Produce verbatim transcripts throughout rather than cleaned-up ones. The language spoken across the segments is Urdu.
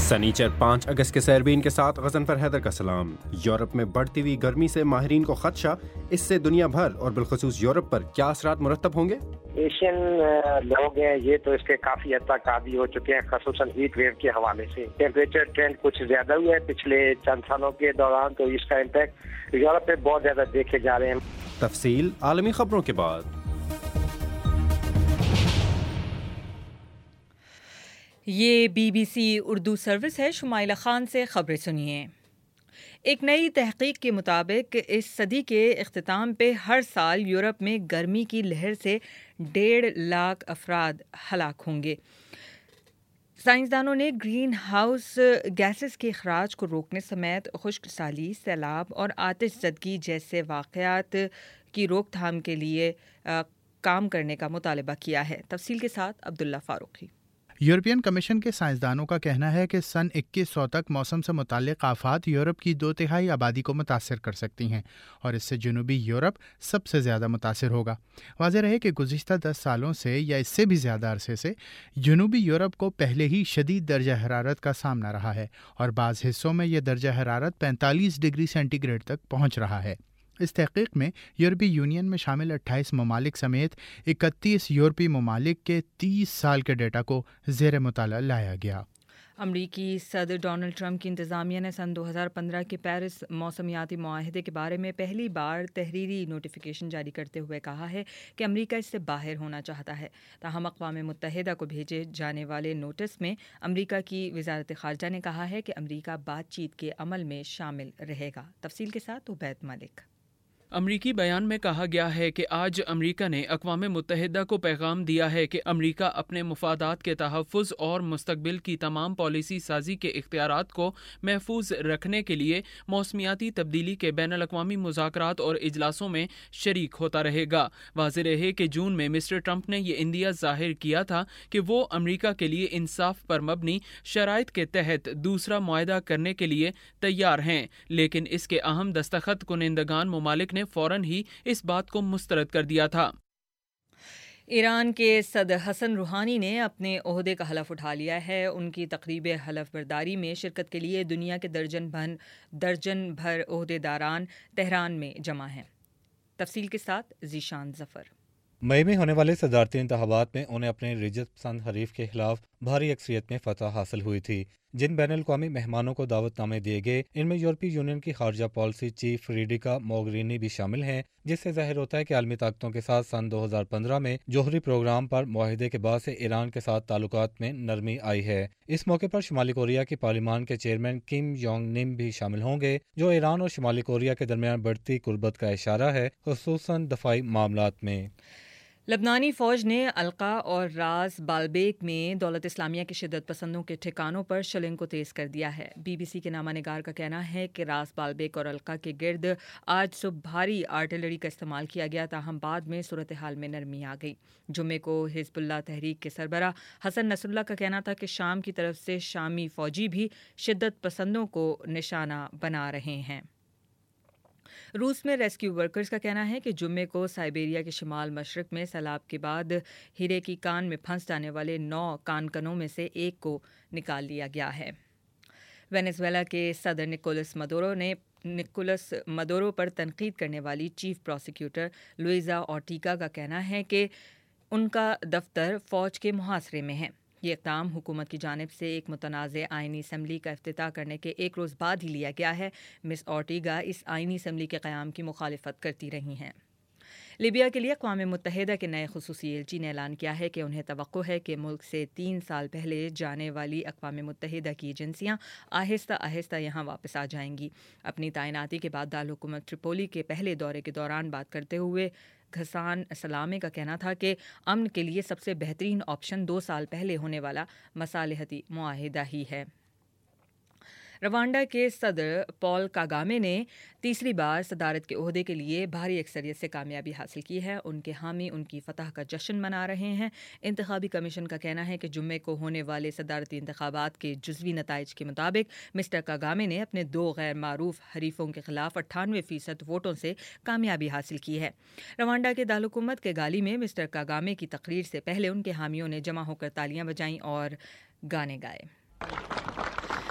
سنیچر پانچ اگست کے سیربین کے ساتھ غضنفر حیدر کا سلام۔ یورپ میں بڑھتی ہوئی گرمی سے ماہرین کو خدشہ، اس سے دنیا بھر اور بالخصوص یورپ پر کیا اثرات مرتب ہوں گے؟ ایشین لوگ ہیں یہ تو اس کے کافی حد تک عادی ہو چکے ہیں، خصوصاً ہیٹ ویو کے حوالے سے۔ ٹیمپریچر ٹرینڈ کچھ زیادہ ہوا ہے پچھلے چند سالوں کے دوران، تو اس کا امپیکٹ یورپ پہ بہت زیادہ دیکھے جا رہے ہیں۔ تفصیل عالمی خبروں کے بعد۔ یہ B B C Urdu service ہے۔ شمائلہ خان سے خبریں سنیے۔ ایک نئی تحقیق کے مطابق اس صدی کے اختتام پہ ہر سال یورپ میں گرمی کی لہر سے ڈیڑھ لاکھ افراد ہلاک ہوں گے۔ سائنسدانوں نے گرین ہاؤس گیسز کے اخراج کو روکنے سمیت خشک سالی، سیلاب اور آتش زدگی جیسے واقعات کی روک تھام کے لیے کام کرنے کا مطالبہ کیا ہے۔ تفصیل کے ساتھ عبداللہ فاروقی۔ یورپین کمیشن کے سائنسدانوں کا کہنا ہے کہ سن اکیس سو تک موسم سے متعلق آفات یورپ کی دو تہائی آبادی کو متاثر کر سکتی ہیں، اور اس سے جنوبی یورپ سب سے زیادہ متاثر ہوگا۔ واضح رہے کہ گزشتہ دس سالوں سے یا اس سے بھی زیادہ عرصے سے جنوبی یورپ کو پہلے ہی شدید درجہ حرارت کا سامنا رہا ہے، اور بعض حصوں میں یہ درجہ حرارت پینتالیس ڈگری سینٹی گریڈ تک پہنچ رہا ہے۔ اس تحقیق میں یورپی یونین میں شامل اٹھائیس ممالک سمیت اکتیس یورپی ممالک کے تیس سال کے ڈیٹا کو زیر مطالعہ لایا گیا۔ امریکی صدر ڈونلڈ ٹرمپ کی انتظامیہ نے سن دو ہزار پندرہ کے پیرس موسمیاتی معاہدے کے بارے میں پہلی بار تحریری نوٹیفیکیشن جاری کرتے ہوئے کہا ہے کہ امریکہ اس سے باہر ہونا چاہتا ہے۔ تاہم اقوام متحدہ کو بھیجے جانے والے نوٹس میں امریکہ کی وزارت خارجہ نے کہا ہے کہ امریکہ بات چیت کے عمل میں شامل رہے گا۔ تفصیل کے ساتھ عبید ملک۔ امریکی بیان میں کہا گیا ہے کہ آج امریکہ نے اقوام متحدہ کو پیغام دیا ہے کہ امریکہ اپنے مفادات کے تحفظ اور مستقبل کی تمام پالیسی سازی کے اختیارات کو محفوظ رکھنے کے لیے موسمیاتی تبدیلی کے بین الاقوامی مذاکرات اور اجلاسوں میں شریک ہوتا رہے گا۔ واضح رہے کہ جون میں مسٹر ٹرمپ نے یہ عندیہ ظاہر کیا تھا کہ وہ امریکہ کے لیے انصاف پر مبنی شرائط کے تحت دوسرا معاہدہ کرنے کے لیے تیار ہیں، لیکن اس کے اہم دستخط کنندگان ممالک نے فوراً ہی اس بات کو مسترد کر دیا تھا۔ ایران کے صدر حسن روحانی نے اپنے عہدے کا حلف اٹھا لیا ہے۔ ان کی تقریب حلف برداری میں شرکت کے لیے دنیا کے درجن بھر درجن بھر عہدے داران تہران میں جمع ہیں۔ تفصیل کے ساتھ ذیشان ظفر۔ مئی میں ہونے والے صدارتی انتخابات میں انہیں اپنے رجت پسند حریف کے خلاف بھاری اکثریت میں فتح حاصل ہوئی تھی۔ جن بین الاقوامی مہمانوں کو دعوت نامے دیے گئے، ان میں یورپی یونین کی خارجہ پالیسی چیف فریڈیکا موگرینی بھی شامل ہیں، جس سے ظاہر ہوتا ہے کہ عالمی طاقتوں کے ساتھ سن دو ہزار پندرہ میں جوہری پروگرام پر معاہدے کے بعد سے ایران کے ساتھ تعلقات میں نرمی آئی ہے۔ اس موقع پر شمالی کوریا کی پارلیمان کے چیئرمین کم یونگ نم بھی شامل ہوں گے، جو ایران اور شمالی کوریا کے درمیان بڑھتی قربت کا اشارہ ہے، خصوصاً دفاعی معاملات میں۔ لبنانی فوج نے القا اور راس بالبیک میں دولت اسلامیہ کے شدت پسندوں کے ٹھکانوں پر شلنگ کو تیز کر دیا ہے۔ بی بی سی کے نامہ نگار کا کہنا ہے کہ راس بالبیک اور القا کے گرد آج صبح بھاری آرٹلری کا استعمال کیا گیا، تاہم بعد میں صورتحال میں نرمی آ گئی۔ جمعے کو حزب اللہ تحریک کے سربراہ حسن نصر اللہ کا کہنا تھا کہ شام کی طرف سے شامی فوجی بھی شدت پسندوں کو نشانہ بنا رہے ہیں۔ روس میں ریسکیو ورکرز کا کہنا ہے کہ جمعے کو سائبیریا کے شمال مشرق میں سیلاب کے بعد ہیرے کی کان میں پھنس جانے والے نو کان کنوں میں سے ایک کو نکال لیا گیا ہے۔ وینزویلا کے صدر نکولس مدورو نے نکولس مدورو پر تنقید کرنے والی چیف پروسیکیوٹر لوئزا اورٹیگا کا کہنا ہے کہ ان کا دفتر فوج کے محاصرے میں ہے۔ یہ اقدام حکومت کی جانب سے ایک متنازع آئینی اسمبلی کا افتتاح کرنے کے ایک روز بعد ہی لیا گیا ہے۔ مس اورٹیگا اس آئینی اسمبلی کے قیام کی مخالفت کرتی رہی ہیں۔ لیبیا کے لیے اقوام متحدہ کے نئے خصوصی ایلچی نے اعلان کیا ہے کہ انہیں توقع ہے کہ ملک سے تین سال پہلے جانے والی اقوام متحدہ کی ایجنسیاں آہستہ آہستہ یہاں واپس آ جائیں گی۔ اپنی تعیناتی کے بعد دارالحکومت ٹریپولی کے پہلے دورے کے دوران بات کرتے ہوئے گھسان سلامے کا کہنا تھا کہ امن کے لیے سب سے بہترین آپشن دو سال پہلے ہونے والا مصالحتی معاہدہ ہی ہے۔ روانڈا کے صدر پال کاگامے نے تیسری بار صدارت کے عہدے کے لیے بھاری اکثریت سے کامیابی حاصل کی ہے۔ ان کے حامی ان کی فتح کا جشن منا رہے ہیں۔ انتخابی کمیشن کا کہنا ہے کہ جمعے کو ہونے والے صدارتی انتخابات کے جزوی نتائج کے مطابق مسٹر کاگامے نے اپنے دو غیر معروف حریفوں کے خلاف اٹھانوے فیصد ووٹوں سے کامیابی حاصل کی ہے۔ روانڈا کے دارالحکومت کے گالی میں مسٹر کاگامے کی تقریر سے پہلے ان کے حامیوں نے جمع ہو کر تالیاں بجائیں اور گانے گائے۔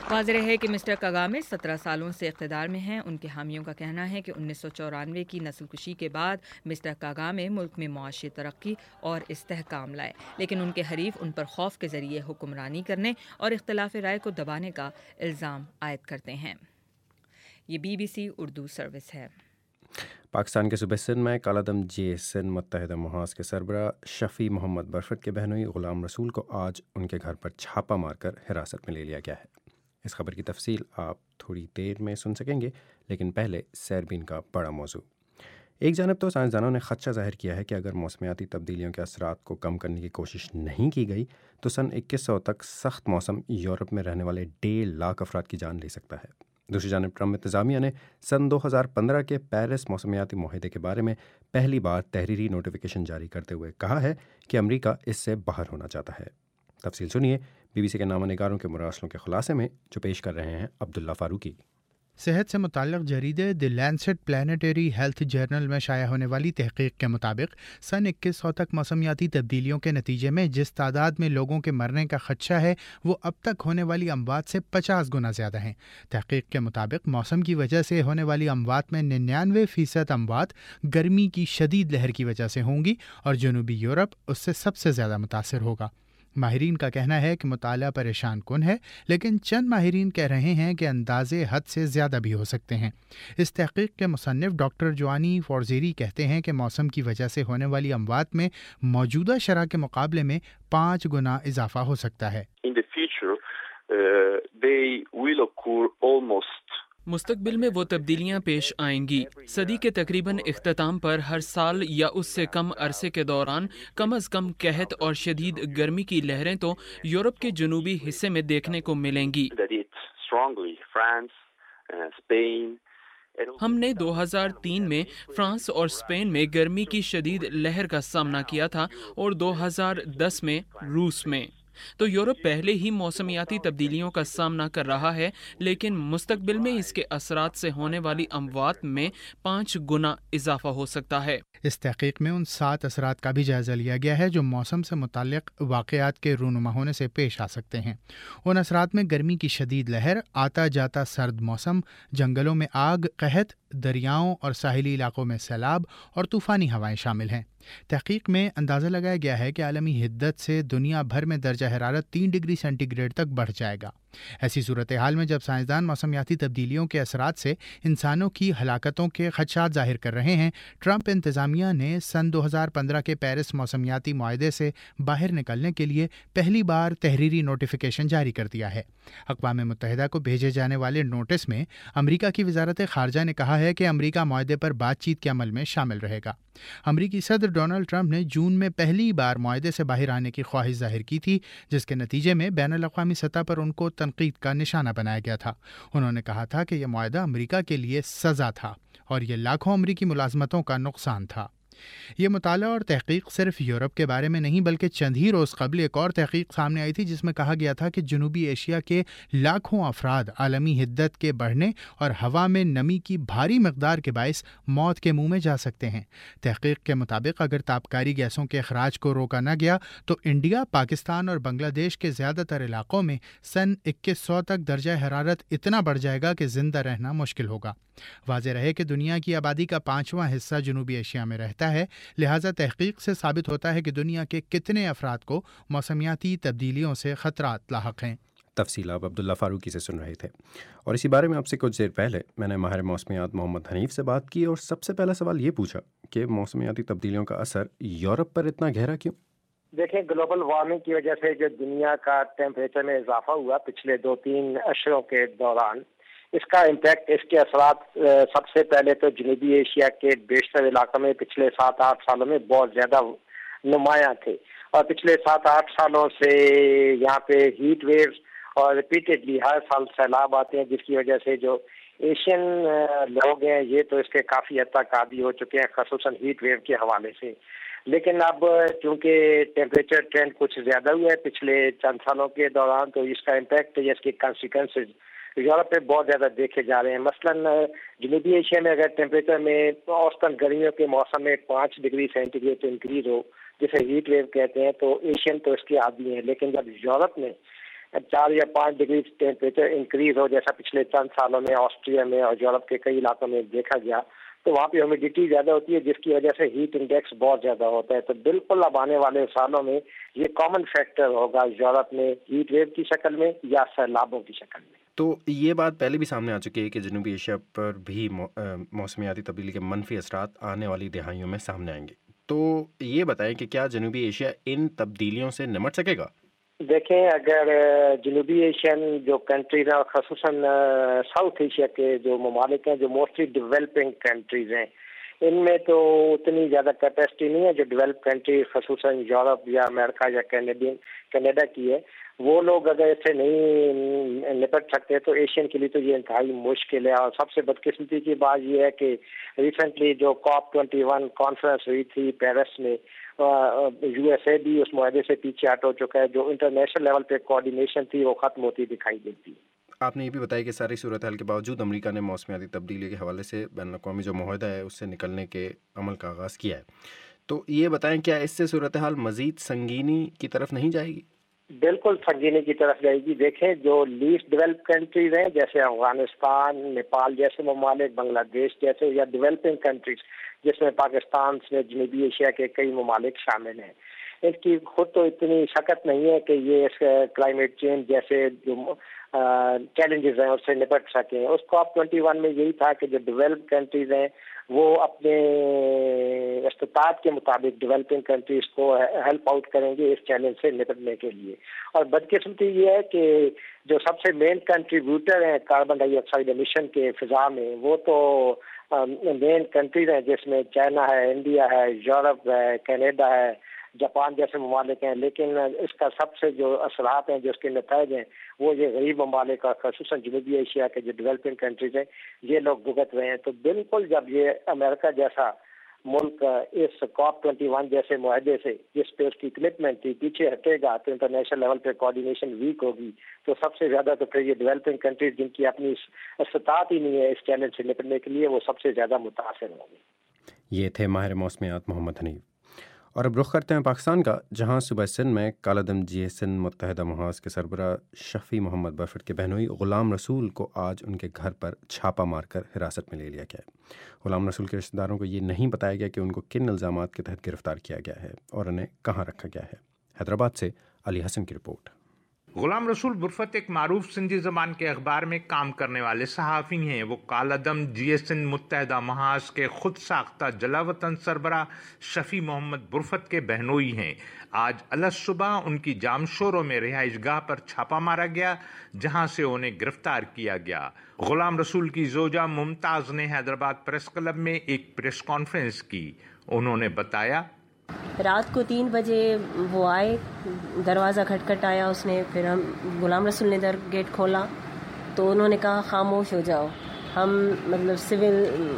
واضح ہے کہ مسٹر کاگامے سترہ سالوں سے اقتدار میں ہیں۔ ان کے حامیوں کا کہنا ہے کہ انیس سو چورانوے کی نسل کشی کے بعد مسٹر کاگامے ملک میں معاشی ترقی اور استحکام لائے، لیکن ان کے حریف ان پر خوف کے ذریعے حکمرانی کرنے اور اختلاف رائے کو دبانے کا الزام عائد کرتے ہیں۔ یہ B B C Urdu service ہے۔ پاکستان کے صوبے سندھ میں کالعدم جے سندھ متحدہ محاذ کے سربراہ شفیع محمد برفت کے بہنوئی غلام رسول کو آج ان کے گھر پر چھاپہ مار کر حراست میں لے لیا گیا ہے۔ اس خبر کی تفصیل آپ تھوڑی دیر میں سن سکیں گے، لیکن پہلے سیربین کا بڑا موضوع۔ ایک جانب تو سائنسدانوں نے خدشہ ظاہر کیا ہے کہ اگر موسمیاتی تبدیلیوں کے اثرات کو کم کرنے کی کوشش نہیں کی گئی تو سن اکیس سو تک سخت موسم یورپ میں رہنے والے ڈیڑھ لاکھ افراد کی جان لے سکتا ہے۔ دوسری جانب ٹرمپ انتظامیہ نے سن دو ہزار پندرہ کے پیرس موسمیاتی معاہدے کے بارے میں پہلی بار تحریری نوٹیفیکیشن جاری کرتے ہوئے کہا ہے کہ امریکہ اس سے باہر ہونا چاہتا ہے۔ تفصیل سنیے بی بی سی کے نامہ نگاروں کے مراسلوں کے خلاصے میں، جو پیش کر رہے ہیں عبداللہ فاروقی۔ صحت سے متعلق جریدے the Lancet Planetary Health journal میں شائع ہونے والی تحقیق کے مطابق سن اکیس سو تک موسمیاتی تبدیلیوں کے نتیجے میں جس تعداد میں لوگوں کے مرنے کا خدشہ ہے وہ اب تک ہونے والی اموات سے پچاس گنا زیادہ ہیں۔ تحقیق کے مطابق موسم کی وجہ سے ہونے والی اموات میں ننانوے فیصد اموات گرمی کی شدید لہر کی وجہ سے ہوں گی اور جنوبی یورپ اس سے سب سے زیادہ متاثر ہوگا۔ ماہرین کا کہنا ہے کہ مطالعہ پریشان کن ہے، لیکن چند ماہرین کہہ رہے ہیں کہ اندازے حد سے زیادہ بھی ہو سکتے ہیں۔ اس تحقیق کے مصنف ڈاکٹر جوانی فورزیری کہتے ہیں کہ موسم کی وجہ سے ہونے والی اموات میں موجودہ شرح کے مقابلے میں پانچ گنا اضافہ ہو سکتا ہے۔ In the future, uh, they will occur almost مستقبل میں وہ تبدیلیاں پیش آئیں گی۔ صدی کے تقریباً اختتام پر ہر سال یا اس سے کم عرصے کے دوران کم از کم قحط اور شدید گرمی کی لہریں تو یورپ کے جنوبی حصے میں دیکھنے کو ملیں گی۔ ہم نے دو ہزار تین میں فرانس اور اسپین میں گرمی کی شدید لہر کا سامنا کیا تھا اور دو ہزار دس میں روس میں۔ تو یورپ پہلے ہی موسمیاتی تبدیلیوں کا سامنا کر رہا ہے، لیکن مستقبل میں اس کے اثرات سے ہونے والی اموات میں پانچ گنا اضافہ ہو سکتا ہے۔ اس تحقیق میں ان سات اثرات کا بھی جائزہ لیا گیا ہے جو موسم سے متعلق واقعات کے رونما ہونے سے پیش آ سکتے ہیں۔ ان اثرات میں گرمی کی شدید لہر، آتا جاتا سرد موسم، جنگلوں میں آگ، قحط، دریاؤں اور ساحلی علاقوں میں سیلاب اور طوفانی ہوائیں شامل ہیں۔ تحقیق میں اندازہ لگایا گیا ہے کہ عالمی حدت سے دنیا بھر میں درجہ حرارت تین ڈگری سینٹی گریڈ تک بڑھ جائے گا۔ ایسی صورتحال میں جب سائنسدان موسمیاتی تبدیلیوں کے اثرات سے انسانوں کی ہلاکتوں کے خدشات ظاہر کر رہے ہیں، ٹرمپ انتظامیہ نے سن دو ہزار پندرہ کے پیرس موسمیاتی معاہدے سے باہر نکلنے کے لیے پہلی بار تحریری نوٹیفیکیشن جاری کر دیا ہے۔ اقوام متحدہ کو بھیجے جانے والے نوٹس میں امریکہ کی وزارت خارجہ نے کہا ہے کہ امریکہ معاہدے پر بات چیت کے عمل میں شامل رہے گا۔ امریکی صدر ڈونلڈ ٹرمپ نے جون میں پہلی بار معاہدے سے باہر آنے کی خواہش ظاہر کی تھی، جس کے نتیجے میں بین الاقوامی سطح پر ان کو تنقید کا نشانہ بنایا گیا تھا۔ انہوں نے کہا تھا کہ یہ معاہدہ امریکہ کے لیے سزا تھا اور یہ لاکھوں امریکی ملازمتوں کا نقصان تھا۔ یہ مطالعہ اور تحقیق صرف یورپ کے بارے میں نہیں بلکہ چند ہی روز قبل ایک اور تحقیق سامنے آئی تھی جس میں کہا گیا تھا کہ جنوبی ایشیا کے لاکھوں افراد عالمی حدت کے بڑھنے اور ہوا میں نمی کی بھاری مقدار کے باعث موت کے منہ میں جا سکتے ہیں۔ تحقیق کے مطابق اگر تابکاری گیسوں کے اخراج کو روکا نہ گیا تو انڈیا، پاکستان اور بنگلہ دیش کے زیادہ تر علاقوں میں سن اکیس سو تک درجہ حرارت اتنا بڑھ جائے گا کہ زندہ رہنا مشکل ہوگا۔ واضح رہے کہ دنیا کی آبادی کا پانچواں حصہ جنوبی ایشیا میں رہتا ہے، لہٰذا تحقیق سے ثابت ہوتا ہے کہ دنیا کے کتنے افراد کو موسمیاتی تبدیلیوں سے خطرات لاحق ہیں۔ تفصیل آپ عبداللہ فاروقی سے سن رہے تھے، اور اسی بارے میں آپ سے کچھ دیر پہلے میں نے ماہر موسمیات محمد حنیف سے بات کی اور سب سے پہلا سوال یہ پوچھا کہ موسمیاتی تبدیلیوں کا اثر یورپ پر اتنا گہرا کیوں؟ دیکھیں، گلوبل وارمنگ کی وجہ سے جو دنیا کا ٹیمپریچر میں اضافہ ہوا پچھلے دو تین اشروں کے دوران، اس کا امپیکٹ، اس کے اثرات سب سے پہلے تو جنوبی ایشیا کے بیشتر علاقوں میں پچھلے سات آٹھ سالوں میں بہت زیادہ نمایاں تھے، اور پچھلے سات آٹھ سالوں سے یہاں پہ ہیٹ ویوز اور ریپیٹڈلی ہر سال سیلاب آتے ہیں، جس کی وجہ سے جو ایشین لوگ ہیں یہ تو اس کے کافی حد تک عادی ہو چکے ہیں، خصوصاً ہیٹ ویو کے حوالے سے۔ لیکن اب چونکہ ٹیمپریچر ٹرینڈ کچھ زیادہ ہوا ہے پچھلے چند سالوں کے دوران، تو اس کا امپیکٹ یا اس کے کانسیکوینسز یورپ میں بہت زیادہ دیکھے جا رہے ہیں۔ مثلاً جنوبی ایشیا میں اگر ٹیمپریچر میں اوسطاً گرمیوں کے موسم میں پانچ ڈگری سینٹی گریڈ انکریز ہو، جسے ہیٹ ویو کہتے ہیں، تو ایشین تو اس کے عادی ہیں، لیکن جب یورپ میں چار یا پانچ ڈگری ٹیمپریچر انکریز ہو جیسا پچھلے چند سالوں میں آسٹریا میں اور یورپ کے کئی علاقوں میں دیکھا گیا تو وہاں پہ ہیومیڈیٹی زیادہ ہوتی ہے جس کی وجہ سے ہیٹ انڈیکس بہت زیادہ ہوتا ہے. تو بالکل اب آنے والے سالوں میں یہ کامن فیکٹر ہوگا یورپ میں ہیٹ ویو کی شکل میں یا سیلابوں کی شکل میں. تو یہ بات پہلے بھی سامنے آ چکی ہے کہ جنوبی ایشیا پر بھی موسمیاتی تبدیلی کے منفی اثرات آنے والی دہائیوں میں سامنے آئیں گے. تو یہ بتائیں کہ کیا جنوبی ایشیا ان تبدیلیوں سے نمٹ سکے گا؟ دیکھیں اگر جنوبی ایشین جو کنٹریز ہیں اور خصوصاً ساؤتھ ایشیا کے جو ممالک ہیں جو موسٹلی ڈیولپنگ کنٹریز ہیں ان میں تو اتنی زیادہ کیپیسٹی نہیں ہے جو ڈیولپ کنٹریز خصوصاً یورپ یا امریکہ یا کینیڈین کینیڈا کی ہے. وہ لوگ اگر اسے نہیں نپٹ سکتے تو ایشین کے لیے تو یہ انتہائی مشکل ہے. اور سب سے بدقسمتی کی بات یہ ہے کہ ریسنٹلی جو کاپ ٹوینٹی ون کانفرنس ہوئی تھی پیرس میں یو ایس اے بھی اس معاہدے سے پیچھے ہٹ ہو چکا ہے. جو انٹرنیشنل لیول پہ کوآرڈینیشن تھی وہ ختم ہوتی دکھائی دیتی ہے. آپ نے یہ بھی بتایا کہ ساری صورتحال کے باوجود امریکہ نے موسمیاتی تبدیلی کے حوالے سے بین الاقوامی جو معاہدہ ہے اس سے نکلنے کے عمل کا آغاز کیا ہے. تو یہ بتائیں کیا اس سے صورتحال مزید سنگینی کی طرف نہیں جائے گی؟ بالکل سنگینی کی طرف جائے گی. دیکھیں جو لیسٹ ڈیولپ کنٹریز ہیں جیسے افغانستان، نیپال جیسے ممالک، بنگلہ دیش جیسے یا ڈیولپنگ کنٹریز جس میں پاکستان سے جنوبی ایشیا کے کئی ممالک شامل ہیں، ان کی خود تو اتنی شکت نہیں ہے کہ یہ اس کلائمیٹ چینج جیسے جو چیلنجز ہیں اس سے نپٹ سکیں. اس کاپ ٹوینٹی ون میں یہی تھا کہ جو ڈیولپ کنٹریز ہیں وہ اپنے استطاعت کے مطابق ڈیولپنگ کنٹریز کو ہیلپ آؤٹ کریں گے اس چیلنج سے نپٹنے کے لیے. اور بدقسمتی یہ ہے کہ جو سب سے مین کنٹریبیوٹر ہیں کاربن ڈائی آکسائڈ ایمیشن کے فضا میں وہ تو مین کنٹریز ہیں جس میں چائنا ہے، انڈیا ہے، یورپ ہے، کینیڈا ہے، جاپان جیسے ممالک ہیں. لیکن اس کا سب سے جو اثرات ہیں جو اس کے نتائج ہیں وہ یہ غریب ممالک اور خصوصاً جنوبی ایشیا کے جو ڈیولپنگ کنٹریز ہیں یہ لوگ بھگت رہے ہیں. تو بالکل جب یہ امریکہ جیسا ملک اس کاپ ٹوینٹی ون جیسے معاہدے سے جس پہ اس کی کمٹمنٹ تھی پیچھے ہٹے گا تو انٹرنیشنل لیول پہ کوآرڈینیشن ویک ہوگی. تو سب سے زیادہ تو پھر یہ ڈیولپنگ کنٹریز جن کی اپنی استطاعت ہی نہیں ہے اس چیلنج سے نپٹنے کے لیے وہ سب سے زیادہ متاثر ہوں گے. یہ تھے ماہر موسمیات محمد حنیف. اور اب رخ کرتے ہیں پاکستان کا، جہاں صوبہ سندھ میں کالعدم جی ایس این متحدہ محاذ کے سربراہ شفیع محمد برفٹ کے بہنوئی غلام رسول کو آج ان کے گھر پر چھاپا مار کر حراست میں لے لیا گیا ہے. غلام رسول کے رشتہ داروں کو یہ نہیں بتایا گیا کہ ان کو کن الزامات کے تحت گرفتار کیا گیا ہے اور انہیں کہاں رکھا گیا ہے. حیدرآباد سے علی حسن کی رپورٹ. غلام رسول برفت ایک معروف سندھی زبان کے اخبار میں کام کرنے والے صحافی ہیں. وہ کالعدم جی ایس این متحدہ محاذ کے خود ساختہ جلاوطن سربراہ شفیع محمد برفت کے بہنوئی ہیں. آج الصبح ان کی جامشوروں میں رہائش گاہ پر چھاپا مارا گیا جہاں سے انہیں گرفتار کیا گیا. غلام رسول کی زوجہ ممتاز نے حیدرآباد پریس کلب میں ایک پریس کانفرنس کی. انہوں نے بتایا رات کو تین بجے وہ آئے، دروازہ کھٹکھٹایا اس نے، پھر ہم غلام رسول نے در گیٹ کھولا تو انہوں نے کہا خاموش ہو جاؤ، ہم مطلب سول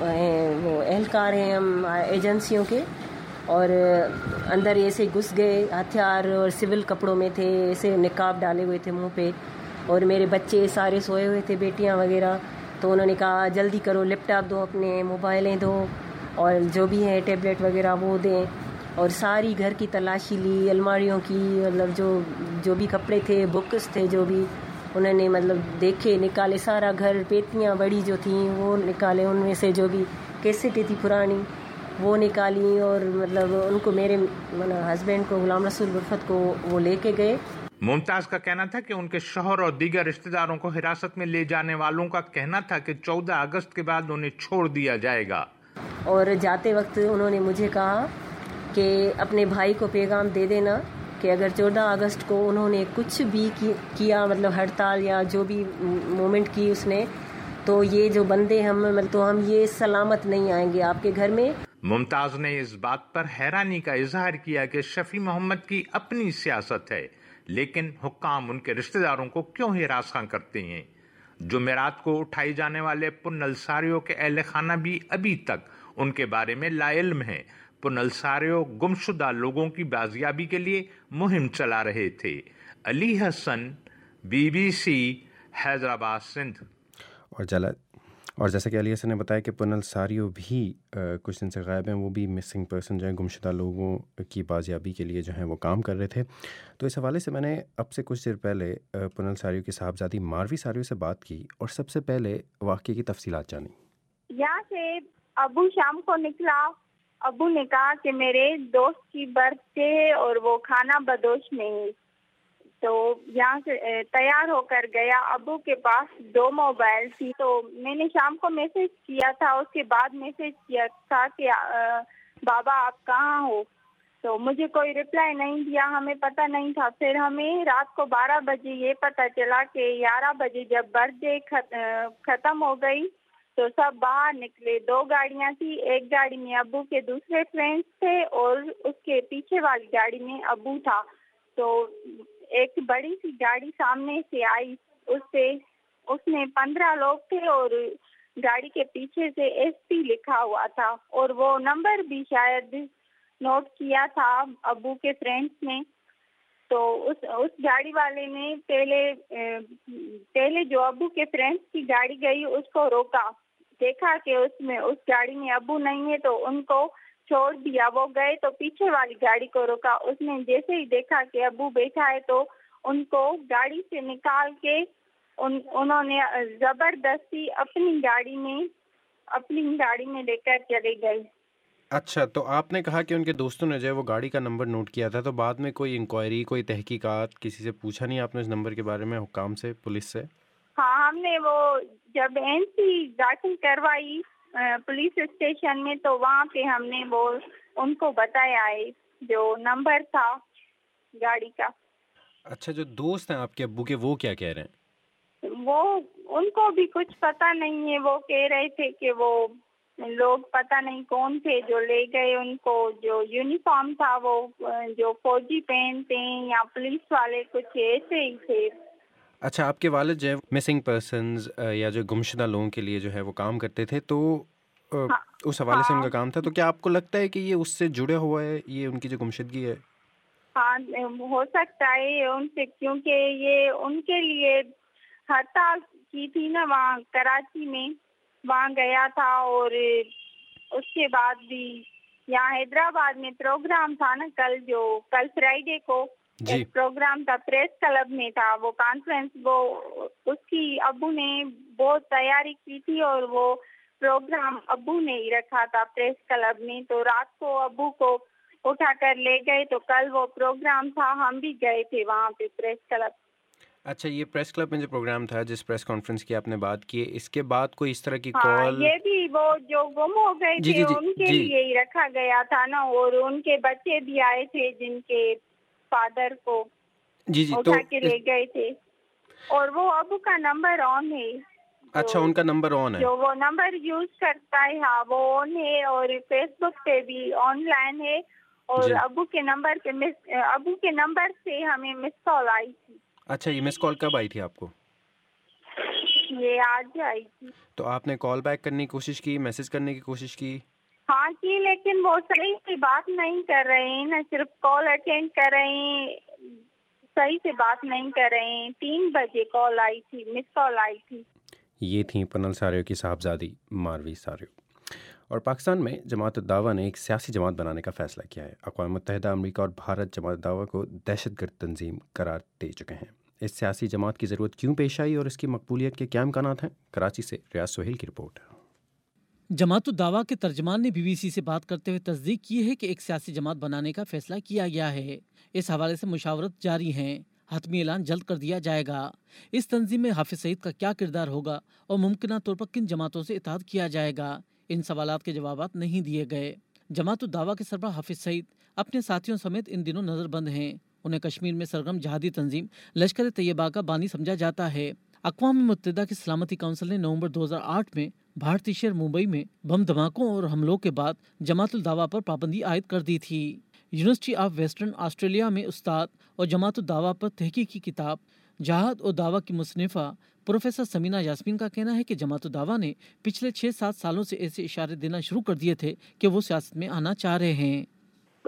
وہ اہلکار ہیں ہم ایجنسیوں کے، اور اندر ایسے گھس گئے، ہتھیار اور سول کپڑوں میں تھے، ایسے نقاب ڈالے ہوئے تھے منہ پہ، اور میرے بچے سارے سوئے ہوئے تھے، بیٹیاں وغیرہ. تو انہوں نے کہا جلدی کرو، لیپ ٹاپ دو، اپنے موبائلیں دو، اور جو بھی ہے ٹیبلٹ وغیرہ وہ دیں. اور ساری گھر کی تلاشی لی، الماریوں کی، مطلب جو جو بھی کپڑے تھے، بکس تھے، جو بھی انہوں نے مطلب دیکھے، نکالے، سارا گھر، پیٹیاں بڑی جو تھیں وہ نکالے، ان میں سے جو بھی کیسٹیں تھی پرانی وہ نکالی، اور مطلب ان کو میرے ہسبینڈ کو غلام رسول برفت کو وہ لے کے گئے. ممتاز کا کہنا تھا کہ ان کے شوہر اور دیگر رشتہ داروں کو حراست میں لے جانے والوں کا کہنا تھا کہ چودہ اگست کے بعد انہیں چھوڑ دیا جائے گا. اور جاتے وقت انہوں نے مجھے کہا کہ اپنے بھائی کو پیغام دے دینا کہ اگر چودہ اگست کو انہوں نے کچھ بھی کیا، مطلب ہڑتال یا جو بھی مومنٹ کی اس نے، تو یہ جو بندے ہم تو ہم یہ سلامت نہیں آئیں گے آپ کے گھر میں. ممتاز نے اس بات پر حیرانی کا اظہار کیا کہ شفیع محمد کی اپنی سیاست ہے، لیکن حکام ان کے رشتہ داروں کو کیوں ہراساں کرتے ہیں. جمعرات کو اٹھائی جانے والے پن الساریو کے اہل خانہ بھی ابھی تک ان کے بارے میں لا علم ہیں. پن الساریو گمشدہ لوگوں کی بازیابی کے لیے مہم چلا رہے تھے. Ali Hassan, B B C, Hyderabad, Sindh. اور جلا اور جیسا کہ علی حسن نے بتایا کہ پنل ساریو بھی کچھ دن سے غائب ہیں، وہ بھی مسنگ پرسن جو ہیں گمشدہ لوگوں کی بازیابی کے لیے جو ہیں وہ کام کر رہے تھے. تو اس حوالے سے میں نے اب سے کچھ دیر پہلے پنل ساریو کی صاحبزادی ماروی ساریو سے بات کی اور سب سے پہلے واقعے کی تفصیلات جانی. یہاں سے ابو شام کو نکلا. ابو نے کہا کہ میرے دوست کی برتھ ڈے ہے اور وہ کھانا بدوش میں ہے، تو یہاں سے تیار ہو کر گیا. ابو کے پاس دو موبائل تھی، تو میں نے شام کو میسج کیا تھا، اس کے بعد میسج کیا تھا کہ بابا آپ کہاں ہو، تو مجھے کوئی رپلائی نہیں دیا، ہمیں پتہ نہیں تھا. پھر ہمیں رات کو بارہ بجے یہ پتہ چلا کہ گیارہ بجے جب برتھ ڈے ختم ہو گئی تو سب باہر نکلے. دو گاڑیاں تھی، ایک گاڑی میں ابو کے دوسرے فرینڈس تھے اور اس کے پیچھے والی گاڑی میں ابو تھا. تو ایک بڑی سی گاڑی سامنے سے آئی، اس سے اس میں پندرہ لوگ تھے اور گاڑی کے پیچھے سے ایس پی لکھا ہوا تھا اور وہ نمبر بھی شاید نوٹ کیا تھا ابو کے فرینڈس نے. تو اس اس گاڑی والے نے پہلے پہلے جو ابو کے فرینڈس کی گاڑی گئی اس کو روکا، دیکھا کہ اس میں اس گاڑی میں ابو نہیں ہے تو ان کو چھوڑ دیا. وہ گئے تو پیچھے والی گاڑی کو روکا. اس نے جیسے ہی دیکھا کہ ابو بیٹھا ہے تو ان کو گاڑی سے نکال کے ان انہوں نے زبردستی اپنی گاڑی میں اپنی گاڑی میں لے کر چلے گئے. اچھا، تو آپ نے کہا کہ ان کے دوستوں نے جو ہے وہ گاڑی کا نمبر نوٹ کیا تھا، تو بعد میں کوئی انکوائری، کوئی تحقیقات کسی سے پوچھا نہیں آپ نے اس نمبر کے بارے میں، حکام سے، پولیس سے؟ ہاں، ہم نے وہ جب این سی داخل کروائی پولیس اسٹیشن میں تو وہاں پہ ہم نے وہ ان کو بتایا ہے جو نمبر تھا گاڑی کا. اچھا، جو دوست ہیں آپ کے ابو کے وہ کیا کہہ رہے ہیں؟ وہ ان کو بھی کچھ پتہ نہیں ہے. وہ کہہ رہے تھے کہ وہ لوگ پتہ نہیں کون تھے جو لے گئے ان کو، جو یونیفارم تھا وہ جو فوجی پہنتے ہیں یا پولیس والے کچھ ایسے ہی تھے. اچھا، آپ کے والد جو ہے مسنگ پرسنز یا جو گمشدہ لوگوں کے لیے جو ہے وہ کام کرتے تھے، تو ہاں اس حوالے سے ان کا کام تھا، تو کیا آپ کو لگتا ہے کہ یہ اس سے جڑے ہوا ہے، یہ ان کی جو گمشدگی ہے؟ ہاں، ہو سکتا ہے ان سے، کیونکہ یہ ان کے لیے ہڑتال کی تھی نا وہاں کراچی میں، وہاں گیا تھا. اور اس کے بعد بھی یہاں حیدرآباد میں پروگرام تھا نا کل، جو کل فرائیڈے کو جی ایک پروگرام تھا پریس کلب میں تھا وہ کانفرنس، وہ اس کی ابو نے بہت تیاری کی تھی اور وہ پروگرام ابو نے ہی رکھا تھا پریس کلب میں. تو رات کو ابو کو اٹھا کر لے گئے، تو کل وہ پروگرام تھا، ہم بھی گئے تھے وہاں پہ پریس کلب. اچھا، یہ پریس کلب میں جو پروگرام تھا، جس پریس کانفرنس کی آپ نے بات کی، اس کے بعد کوئی اس طرح کی ہاں، کال؟ یہ بھی وہ جو گم ہو گئے جی تھے جی جی ان کے جی لیے ہی رکھا گیا تھا نا، اور ان کے بچے بھی آئے تھے جن کے فادر کو جی جی تو اٹھا کے لے گئے تھے. اور وہ ابو کا نمبر آن ہے. اچھا، ان کا نمبر آن ہے، جو وہ نمبر یوز کرتا ہے، ہاں وہ آن ہے، اور فیس بک پہ بھی آن لائن ہے. اور جی. ابو کے نمبر پہ مس ابو کے نمبر سے ہمیں مس کال آئی تھی. اچھا، یہ مس کال کب آئی تھی آپ کو؟ یہ آج آئی تھی. تو آپ نے کال بیک کرنے کی کوشش کی، میسج کرنے کی کوشش کی؟ ہاں کی، لیکن وہ صحیح سے بات نہیں کر رہے ہیں نا، صرف کال اٹینڈ کر رہے ہیں، صحیح سے بات نہیں کر رہے ہیں. تین بجے کال آئی تھی، مس کال آئی تھی. یہ تھیں پنل ساریو کی صاحبزادی ماروی ساریو. اور پاکستان میں جماعت الدعوہ نے ایک سیاسی جماعت بنانے کا فیصلہ کیا ہے. اقوام متحدہ، امریکہ اور بھارت جماعت الدعوہ کو دہشت گرد تنظیم قرار دے چکے ہیں. اس سیاسی جماعت کی ضرورت کیوں پیش آئی اور اس کی مقبولیت کے کیا امکانات ہیں؟ کراچی سے ریاض سہیل کی رپورٹ. جماعت الدعوہ کے ترجمان نے بی بی سی سے بات کرتے ہوئے تصدیق کی ہے کہ ایک سیاسی جماعت بنانے کا فیصلہ کیا گیا ہے. اس حوالے سے مشاورت جاری ہیں. حتمی اعلان جلد کر دیا جائے گا. اس تنظیم میں حافظ سعید کا کیا کردار ہوگا اور ممکنہ طور پر کن جماعتوں سے اتحاد کیا جائے گا، ان سوالات کے جوابات نہیں دیے گئے. جماعت الدعوہ کے سربراہ حافظ سعید اپنے ساتھیوں سمیت ان دنوں نظر بند ہیں. انہیں کشمیر میں سرگرم جہادی تنظیم لشکر طیبہ کا بانی سمجھا جاتا ہے. اقوام متحدہ کی سلامتی کونسل نے نومبر دو ہزار آٹھ میں بھارتی شہر ممبئی میں بم دھماکوں اور حملوں کے بعد جماعت الدعوہ پر پابندی عائد کر دی تھی. یونیورسٹی آف ویسٹرن آسٹریلیا میں استاد اور جماعت الدعوہ پر تحقیقی کتاب جہاد اور دعویٰ کی مصنفہ پروفیسر سمینہ یاسمین کا کہنا ہے کہ جماعت الدعوہ نے پچھلے چھ سات سالوں سے ایسے اشارے دینا شروع کر دیے تھے کہ وہ سیاست میں آنا چاہ رہے ہیں.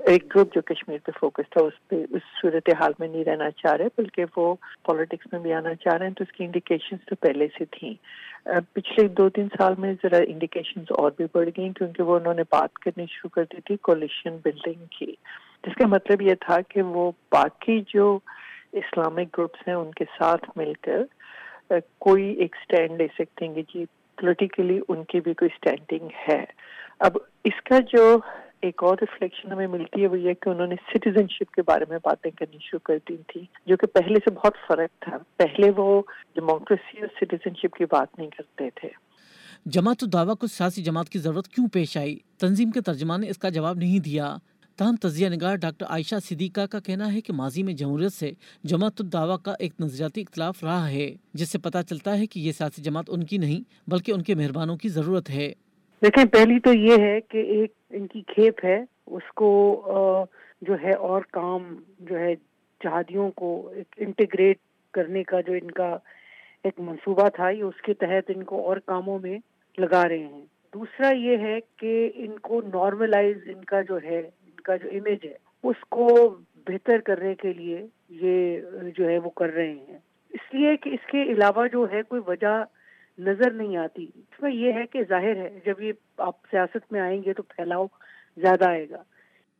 ایک گروپ جو کشمیر پہ فوکس تھا اس پہ اس صورتحال میں نہیں رہنا چاہ رہے بلکہ وہ پالیٹکس میں بھی آنا چاہ رہے ہیں، تو اس کی انڈیکیشنز تو پہلے سے تھیں. پچھلے دو تین سال میں ذرا انڈیکیشنز اور بھی بڑھ گئیں کیونکہ وہ انہوں نے بات کرنی شروع کر دی تھی کولیشن بلڈنگ کی، جس کا مطلب یہ تھا کہ وہ باقی جو اسلامک گروپس ہیں ان کے ساتھ مل کر کوئی ایک سٹینڈ لے سکتے ہیں کہ جی پولیٹیکلی ان کی بھی کوئی سٹینڈنگ ہے. اب اس کا جو ایک اور ریفلیکشن ہمیں ملتی ہے وہ یہ کہ انہوں نے سٹیزن شپ کے بارے میں باتیں کرنی شروع کر دی تھی، جو کہ پہلے سے بہت فرق تھا. پہلے وہ ڈیموکریسی اور سٹیزن شپ کی بات نہیں کرتے تھے. جماعت الدعوہ کو سیاسی جماعت کی ضرورت کیوں پیش آئی؟ تنظیم کے ترجمان نے اس کا جواب نہیں دیا. تاہم تجزیہ نگار ڈاکٹر عائشہ صدیقہ کا کہنا ہے کہ ماضی میں جمہوریت سے جماعت الدعوہ کا ایک نظریاتی اختلاف رہا ہے، جس سے پتہ چلتا ہے کہ یہ سیاسی جماعت ان کی نہیں بلکہ ان کے مہربانوں کی ضرورت ہے. دیکھیں، پہلی تو یہ ہے کہ ایک ان کی کھیپ ہے، اس کو جو ہے اور کام جو ہے جہادیوں کو انٹیگریٹ کرنے کا جو ان کا ایک منصوبہ تھا یہ اس کے تحت ان کو اور کاموں میں لگا رہے ہیں. دوسرا یہ ہے کہ ان کو نارملائز ان کا جو ہے ان کا جو امیج ہے اس کو بہتر کرنے کے لیے یہ جو ہے وہ کر رہے ہیں. اس لیے کہ اس کے علاوہ جو ہے کوئی وجہ نظر نہیں آتی. اس میں یہ ہے کہ ظاہر ہے جب یہ آپ سیاست میں آئیں گے تو پھیلاؤ زیادہ آئے گا.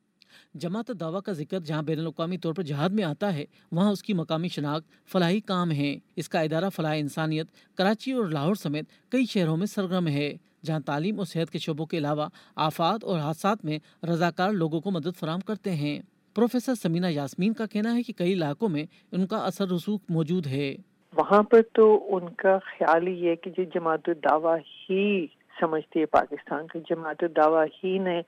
جماعت الدعوہ کا ذکر جہاں بین الاقوامی طور پر جہاد میں آتا ہے وہاں اس کی مقامی شناخت فلاحی کام ہے. اس کا ادارہ فلاح انسانیت کراچی اور لاہور سمیت کئی شہروں میں سرگرم ہے، جہاں تعلیم اور صحت کے شعبوں کے علاوہ آفات اور حادثات میں رضاکار لوگوں کو مدد فراہم کرتے ہیں. پروفیسر سمینہ یاسمین کا کہنا ہے کہ کئی علاقوں میں ان کا اثر رسوخ موجود ہے. وہاں پر تو ان کا خیال ہی ہے کہ جو جماعت الدعوہ ہی سمجھتی ہے پاکستان کی، جماعت الدعوہ ہی نے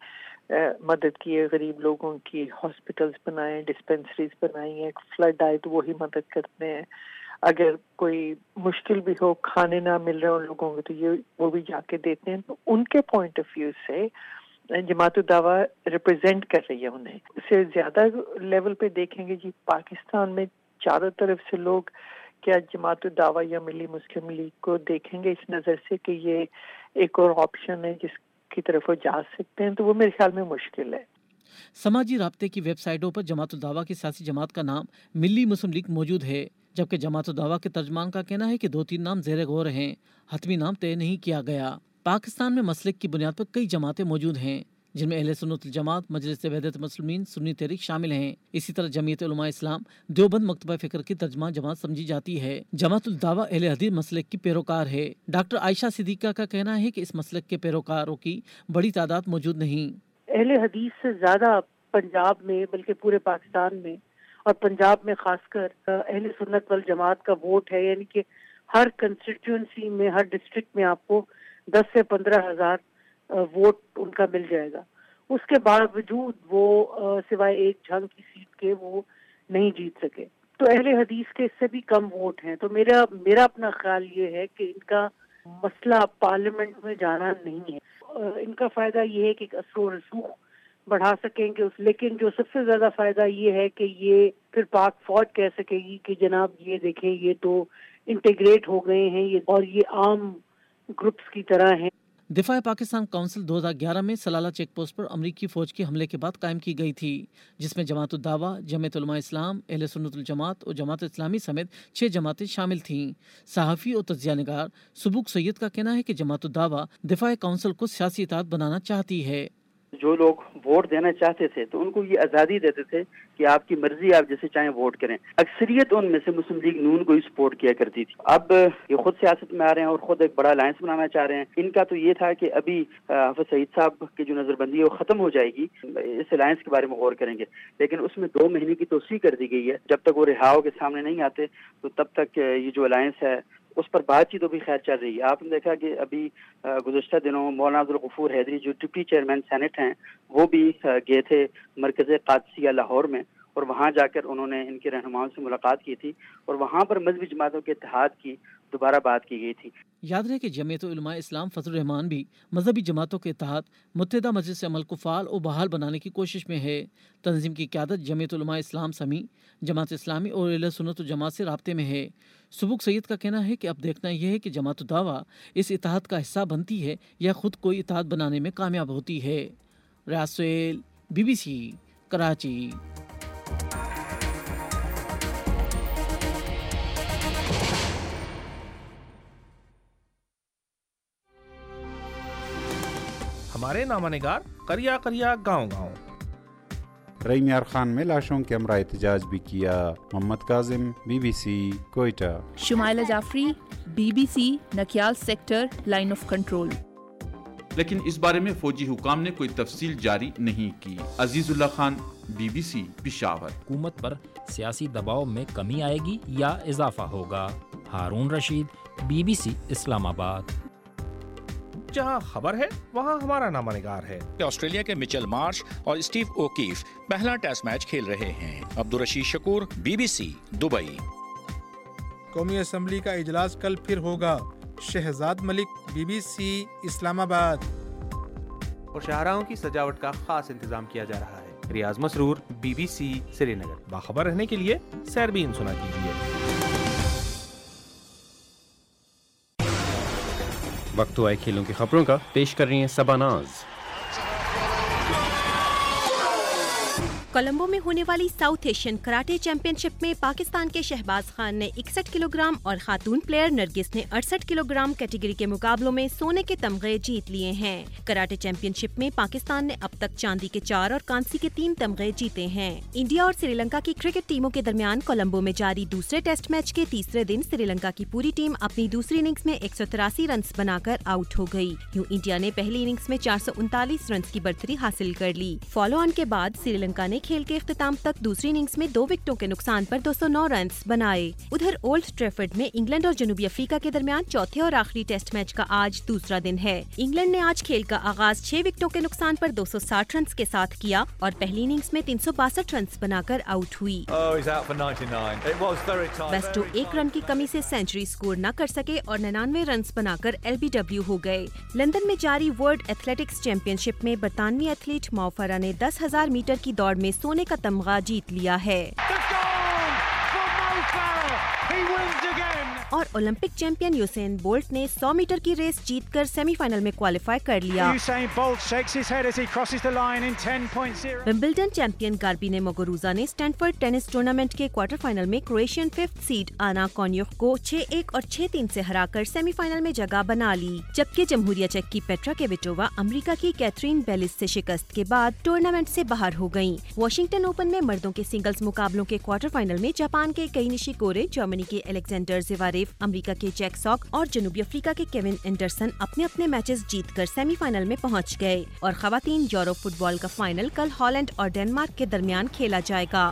مدد کی ہے غریب لوگوں کی، ہاسپٹلز بنائے، ڈسپنسریز بنائی ہیں، فلڈ آئے تو وہی مدد کرتے ہیں. اگر کوئی مشکل بھی ہو، کھانے نہ مل رہے ان لوگوں کو تو یہ وہ بھی جا کے دیتے ہیں. تو ان کے پوائنٹ آف ویو سے جماعت الدعوہ ریپرزینٹ کر رہی ہے انہیں. اس سے زیادہ لیول پہ دیکھیں گے جی پاکستان میں چاروں طرف سے لوگ کیا جماعت الدعوہ یا ملی مسلم لیگ کو دیکھیں گے اس نظر سے کہ یہ ایک اور آپشن ہے جس کی طرف وہ جا سکتے ہیں، تو وہ میرے خیال میں مشکل ہے. سماجی رابطے کی ویب سائٹوں پر جماعت الدعوہ کی سیاسی جماعت کا نام ملی مسلم لیگ موجود ہے، جبکہ جماعت الدعوہ کے ترجمان کا کہنا ہے کہ دو تین نام زیر غور ہیں، حتمی نام طے نہیں کیا گیا. پاکستان میں مسلک کی بنیاد پر کئی جماعتیں موجود ہیں جن میں اہل سنت الجماعت، مجلس وحدت مسلمین، سنی تحریک شامل ہیں. اسی طرح جمعیت علماء اسلام دیوبند مکتبہ فکر کی ترجمان جماعت سمجھی جاتی ہے. جماعت الدعوہ اہل حدیث مسلک کی پیروکار ہے. ڈاکٹر عائشہ صدیقہ کا کہنا ہے کہ اس مسلک کے پیروکاروں کی بڑی تعداد موجود نہیں. اہل حدیث سے زیادہ پنجاب میں بلکہ پورے پاکستان میں اور پنجاب میں خاص کر اہل سنت والجماعت کا ووٹ ہے، یعنی کہ ہر کنسٹیٹیوئنسی میں ہر ڈسٹرکٹ میں آپ کو دس سے پندرہ ہزار ووٹ ان کا مل جائے گا. اس کے باوجود وہ سوائے ایک جھنگ کی سیٹ کے وہ نہیں جیت سکے. تو اہل حدیث کے اس سے بھی کم ووٹ ہیں. تو میرا میرا اپنا خیال یہ ہے کہ ان کا مسئلہ پارلیمنٹ میں جانا نہیں ہے. ان کا فائدہ یہ ہے کہ اثر و رسوخ بڑھا سکیں گے، لیکن جو سب سے زیادہ فائدہ یہ ہے کہ یہ پھر پاک فوج کہہ سکے گی کہ جناب یہ دیکھیں یہ تو انٹیگریٹ ہو گئے ہیں یہ اور یہ عام گروپس کی طرح ہیں. دفاع پاکستان کونسل دو ہزار گیارہ میں سلالہ چیک پوسٹ پر امریکی فوج کے حملے کے بعد قائم کی گئی تھی، جس میں جماعت الدعوہ، جمعیت علماء اسلام، اہل سنت الجماعت اور جماعت اسلامی سمیت چھ جماعتیں شامل تھیں. صحافی اور تجزیہ نگار سبوک سید کا کہنا ہے کہ جماعت الدعوہ دفاع کونسل کو سیاسی اطاعت بنانا چاہتی ہے. جو لوگ ووٹ دینا چاہتے تھے تو ان کو یہ آزادی دیتے تھے کہ آپ کی مرضی، آپ جیسے چاہیں ووٹ کریں. اکثریت ان میں سے مسلم لیگ نون کو ہی سپورٹ کیا کرتی تھی. اب یہ خود سیاست میں آ رہے ہیں اور خود ایک بڑا الائنس بنانا چاہ رہے ہیں. ان کا تو یہ تھا کہ ابھی حافظ سعید صاحب کی جو نظر بندی ہے وہ ختم ہو جائے گی، اس الائنس کے بارے میں غور کریں گے، لیکن اس میں دو مہینے کی توسیع کر دی گئی ہے. جب تک وہ رہاؤ کے سامنے نہیں آتے تو تب تک یہ جو الائنس ہے اس پر بات چیت بھی خیر چل رہی ہے. آپ نے دیکھا کہ ابھی گزشتہ دنوں مولانا عبدالغفور حیدری جو ڈپٹی چیئرمین سینٹ ہیں وہ بھی گئے تھے مرکز قادسیہ لاہور میں، اور وہاں جا کر انہوں نے ان کے رہنماؤں سے ملاقات کی تھی اور وہاں پر مذہبی جماعتوں کے اتحاد کی دوبارہ بات کی گئی تھی. یاد رہے کہ جمعیت علماء اسلام فضل الرحمان بھی مذہبی جماعتوں کے اتحاد متحدہ مجلس عمل کو فعال اور بحال بنانے کی کوشش میں ہے. تنظیم کی قیادت جمعیت علماء اسلام سمیع، جماعت اسلامی اور اہل سنت الجماعت سے رابطے میں ہے. سبوک سید کا کہنا ہے کہ اب دیکھنا یہ ہے کہ جماعت الدعوہ اس اتحاد کا حصہ بنتی ہے یا خود کوئی اتحاد بنانے میں کامیاب ہوتی ہے. Riaz Sohail, B B C, Karachi. हमारे नामानिगार करिया करिया गांव गांव। रईम यार खान में लाशों के हमरा एहतजाज भी किया। Mohammad Kazim, BBC, Quetta. Shumaila Jafri, BBC, Nakyal sector, line of control. लेकिन इस बारे में फौजी हुकाम ने कोई तफसील जारी नहीं की। अजीजुल्लाह खान, बीबीसी, पिशावर। हुकूमत पर सियासी दबाव में कमी आएगी या इजाफा होगा? हारून रशीद, बीबीसी, इस्लामाबाद। जहां खबर है वहां हमारा नामानिगार है। ऑस्ट्रेलिया के मिचेल मार्श और स्टीव ओकीफ पहला टेस्ट मैच खेल रहे हैं। Abdul Rashid Shakoor, BBC, Dubai. कौमी असम्बली का इजलास कल फिर होगा। शहजाद मलिक, बीबीसी, इस्लामाबाद। और शाहराहों की सजावट का खास इंतजाम किया जा रहा है। रियाज मसरूर, बीबीसी, श्रीनगर। बाखबर रहने के लिए सैरबीन सुना कीजिए। वक्त हुआ है खेलों की खबरों का। पेश कर रही हैं सबानाज। कोलंबो में होने वाली साउथ एशियन कराटे चैंपियनशिप में पाकिस्तान के शहबाज खान ने इकसठ किलोग्राम और खातून प्लेयर नरगिस ने अड़सठ किलोग्राम कैटेगरी के मुकाबलों में सोने के तमगे जीत लिए हैं। कराटे चैंपियनशिप में पाकिस्तान ने अब तक चांदी के चार और कांसी के तीन तमगे जीते हैं। इंडिया और श्रीलंका की क्रिकेट टीमों के दरमियान कोलंबो में जारी दूसरे टेस्ट मैच के तीसरे दिन श्रीलंका की पूरी टीम अपनी दूसरी इनिंग्स में एक सौ तिरासी रन बनाकर आउट हो गयी। यूँ इंडिया ने पहली इनिंग्स में चार सौ उनतालीस रन की बढ़तरी हासिल कर ली। फॉलो ऑन के बाद श्रीलंका ने खेल के इख्तिताम तक दूसरी इनिंग्स में दो विकेटों के नुकसान पर दो सौ नौ रन बनाए। उधर ओल्ड ट्रैफर्ड में इंग्लैंड और जनूबी अफ्रीका के दरमियान चौथे और आखिरी टेस्ट मैच का आज दूसरा दिन है। इंग्लैंड ने आज खेल का आगाज छह विकेटों के नुकसान पर दो सौ साठ रन के साथ किया और पहली इनिंग्स में तीन सौ बासठ रन बनाकर आउट हुई। वेस्टो एक रन की कमी से सेंचुरी स्कोर न कर सके और निन्यानवे रन बनाकर एलबीडब्ल्यू हो गए। लंदन में जारी वर्ल्ड एथलेटिक्स चैंपियनशिप में बरतानवी एथलीट मो फरा ने दस हजार मीटर की दौड़ में सोने का तमगा जीत लिया है। और ओलंपिक चैंपियन यूसेन बोल्ट ने सौ मीटर की रेस जीतकर सेमीफाइनल में क्वालिफाई कर लिया। विंबलडन चैंपियन गार्बिने मुगुरुजा ने स्टैनफोर्ड टेनिस टूर्नामेंट के क्वार्टर फाइनल में Croatian fifth seed Ana Konjuh को छह एक और छह तीन से हराकर सेमीफाइनल में जगह बना ली। जबकि जमहूरिया चेक की पेट्रा केविटोवा अमेरिका की कैथरीन बेलिस से शिकस्त के बाद टूर्नामेंट से बाहर हो गयी। वॉशिंगटन ओपन में मर्दों के सिंगल्स मुकाबलों के क्वार्टर फाइनल में जापान के कई निशिकोरे, जर्मनी के अलेक्जेंडर ज़वेरेव, अमेरिका के जैक सॉक और जनूबी अफ्रीका के केविन एंडरसन अपने अपने मैचेस जीतकर सेमीफाइनल में पहुंच गए। और खवातीन यूरो फुटबॉल का फाइनल कल हॉलैंड और डेनमार्क के दरमियान खेला जाएगा।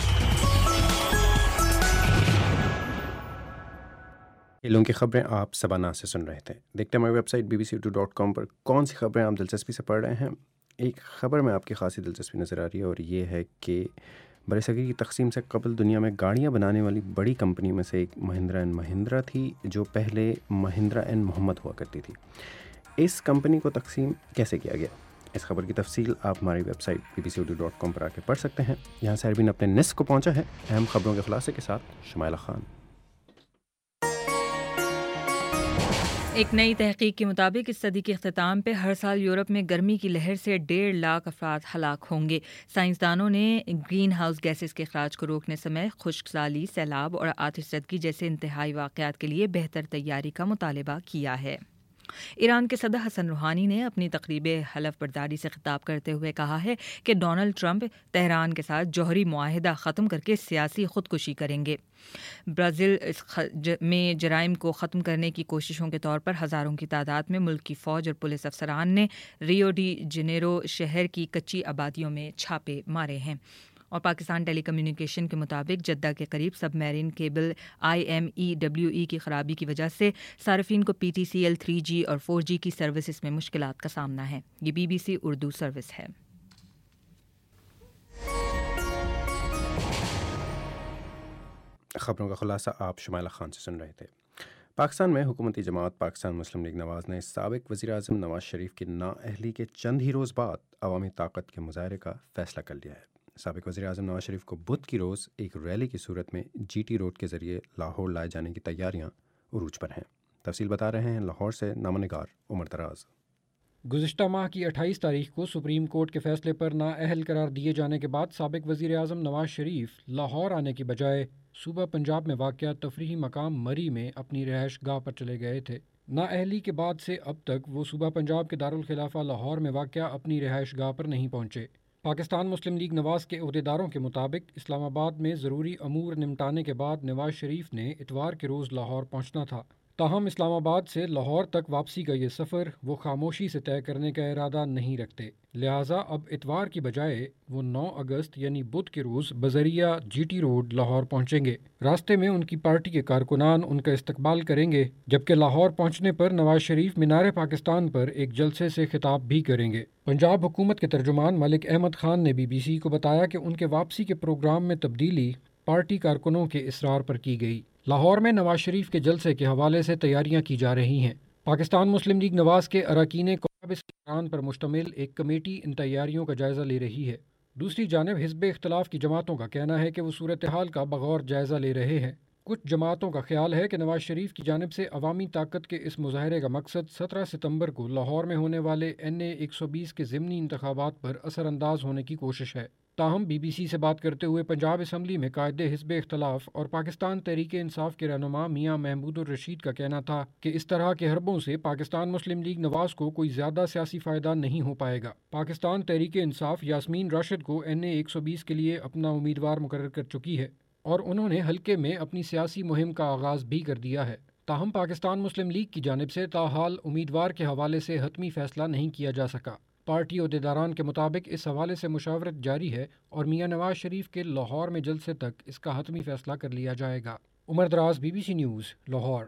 खेलों की खबरें आप सबाना से सुन रहे थे। देखते हैं हमारी website B B C Urdu dot com पर कौन सी खबरें आप दिलचस्पी से पढ़ रहे हैं। एक खबर में आपकी खासी दिलचस्पी नज़र आ रही है और ये है कि बरसगीर की तकसीम से कबल दुनिया में गाड़ियाँ बनाने वाली बड़ी कंपनी में से एक महिंद्रा एंड महिंद्रा थी, जो पहले महिंद्रा एंड मोहम्मद हुआ करती थी। इस कंपनी को तकसीम कैसे किया गया, इस खबर की तफसील आप हमारी website B B C Urdu dot com पर आके पढ़ सकते हैं। यहाँ सैरबीन अपने निस्फ को पहुँचा है अहम खबरों के खुलासे के साथ। शुमाइला खान। एक नई तहकीक के मुताबिक इस सदी के अख्ताम पे हर साल यूरोप में गर्मी की लहर से डेढ़ लाख अफराद हलाक होंगे। साइंसदानों ने ग्रीन हाउस गैसेस के अखराज को रोकने समय खुश्कसाली, सैलाब और आतिशज़दगी जैसे इंतहाई वाक़यात के लिए बेहतर तैयारी का मुतालबा किया है। ईरान के सदर हसन रूहानी ने अपनी तकरीब हलफ बर्दारी से खिताब करते हुए कहा है कि डोनाल्ड ट्रंप तेहरान के साथ जौहरी मुआहिदा ख़त्म करके सियासी खुदकुशी करेंगे। ब्राज़ील में जराइम को ख़त्म करने की कोशिशों के तौर पर हज़ारों की तादाद में मुल्क की फ़ौज और पुलिस अफसरान ने रियो डी जनेरो शहर की कच्ची आबादियों में छापे मारे हैं। और पाकिस्तान टेली कम्युनिकेशन के मुताबिक जद्दा के करीब submarine cable I M E W E की खराबी की वजह से सार्फिन को P T C L three G और फोर जी की सर्विसेज में मुश्किलात का सामना है। ये B B C Urdu service है। खबरों का खुलासा आप शुमाइला खान से सुन रहे थे। पाकिस्तान में हुकूमती जमात पाकिस्तान मुस्लिम लीग नवाज़ ने साबिक वज़ीर आज़म नवाज शरीफ की नाअहली के चंद ही रोज़ बाद अवामी ताकत के मुजाहरे का फ़ैसला कर लिया है। साबिक वज़ीर आज़म नवाज शरीफ को बुध की रोज़ एक रैली की सूरत में जी टी रोड के ज़रिए लाहौर लाए जाने की तैयारियां उरूज पर हैं। तफसील बता रहे हैं लाहौर से नामनिगार उमर दराज। گزشتہ ماہ کی اٹھائیس تاریخ کو سپریم کورٹ کے فیصلے پر نااہل قرار دیے جانے کے بعد سابق وزیر اعظم نواز شریف لاہور آنے کی بجائے صوبہ پنجاب میں واقع تفریحی مقام مری میں اپنی رہائش گاہ پر چلے گئے تھے۔ نااہلی کے بعد سے اب تک وہ صوبہ پنجاب کے دارالخلافہ لاہور میں واقع اپنی رہائش گاہ پر نہیں پہنچے۔ پاکستان مسلم لیگ نواز کے عہدیداروں کے مطابق اسلام آباد میں ضروری امور نمٹانے کے بعد نواز شریف نے اتوار کے روز لاہور پہنچنا تھا، تاہم اسلام آباد سے لاہور تک واپسی کا یہ سفر وہ خاموشی سے طے کرنے کا ارادہ نہیں رکھتے، لہٰذا اب اتوار کی بجائے وہ نو اگست یعنی بدھ کے روز بذریعہ جی ٹی روڈ لاہور پہنچیں گے۔ راستے میں ان کی پارٹی کے کارکنان ان کا استقبال کریں گے، جبکہ لاہور پہنچنے پر نواز شریف مینار پاکستان پر ایک جلسے سے خطاب بھی کریں گے۔ پنجاب حکومت کے ترجمان ملک احمد خان نے بی بی سی کو بتایا کہ ان کے واپسی کے پروگرام میں تبدیلی پارٹی کارکنوں کے اصرار پر کی گئی۔ لاہور میں نواز شریف کے جلسے کے حوالے سے تیاریاں کی جا رہی ہیں۔ پاکستان مسلم لیگ نواز کے اراکین قوم اس ارکان پر مشتمل ایک کمیٹی ان تیاریوں کا جائزہ لے رہی ہے۔ دوسری جانب حزب اختلاف کی جماعتوں کا کہنا ہے کہ وہ صورتحال کا بغور جائزہ لے رہے ہیں۔ کچھ جماعتوں کا خیال ہے کہ نواز شریف کی جانب سے عوامی طاقت کے اس مظاہرے کا مقصد سترہ ستمبر کو لاہور میں ہونے والے این اے ایک سو بیس کے ضمنی انتخابات پر اثر انداز ہونے کی کوشش ہے۔ تاہم بی بی سی سے بات کرتے ہوئے پنجاب اسمبلی میں قائد حزب اختلاف اور پاکستان تحریک انصاف کے رہنما میاں محمود الرشید کا کہنا تھا کہ اس طرح کے حربوں سے پاکستان مسلم لیگ نواز کو کوئی زیادہ سیاسی فائدہ نہیں ہو پائے گا۔ پاکستان تحریک انصاف یاسمین راشد کو این اے ایک سو بیس کے لیے اپنا امیدوار مقرر کر چکی ہے اور انہوں نے حلقے میں اپنی سیاسی مہم کا آغاز بھی کر دیا ہے۔ تاہم پاکستان مسلم لیگ کی جانب سے تاحال امیدوار کے حوالے سے حتمی فیصلہ نہیں کیا جا سکا۔ پارٹی عہدیداران کے مطابق اس حوالے سے مشاورت جاری ہے اور میاں نواز شریف کے لاہور میں جلسے تک اس کا حتمی فیصلہ کر لیا جائے گا۔ Umar Daraz, B B C news, Lahore.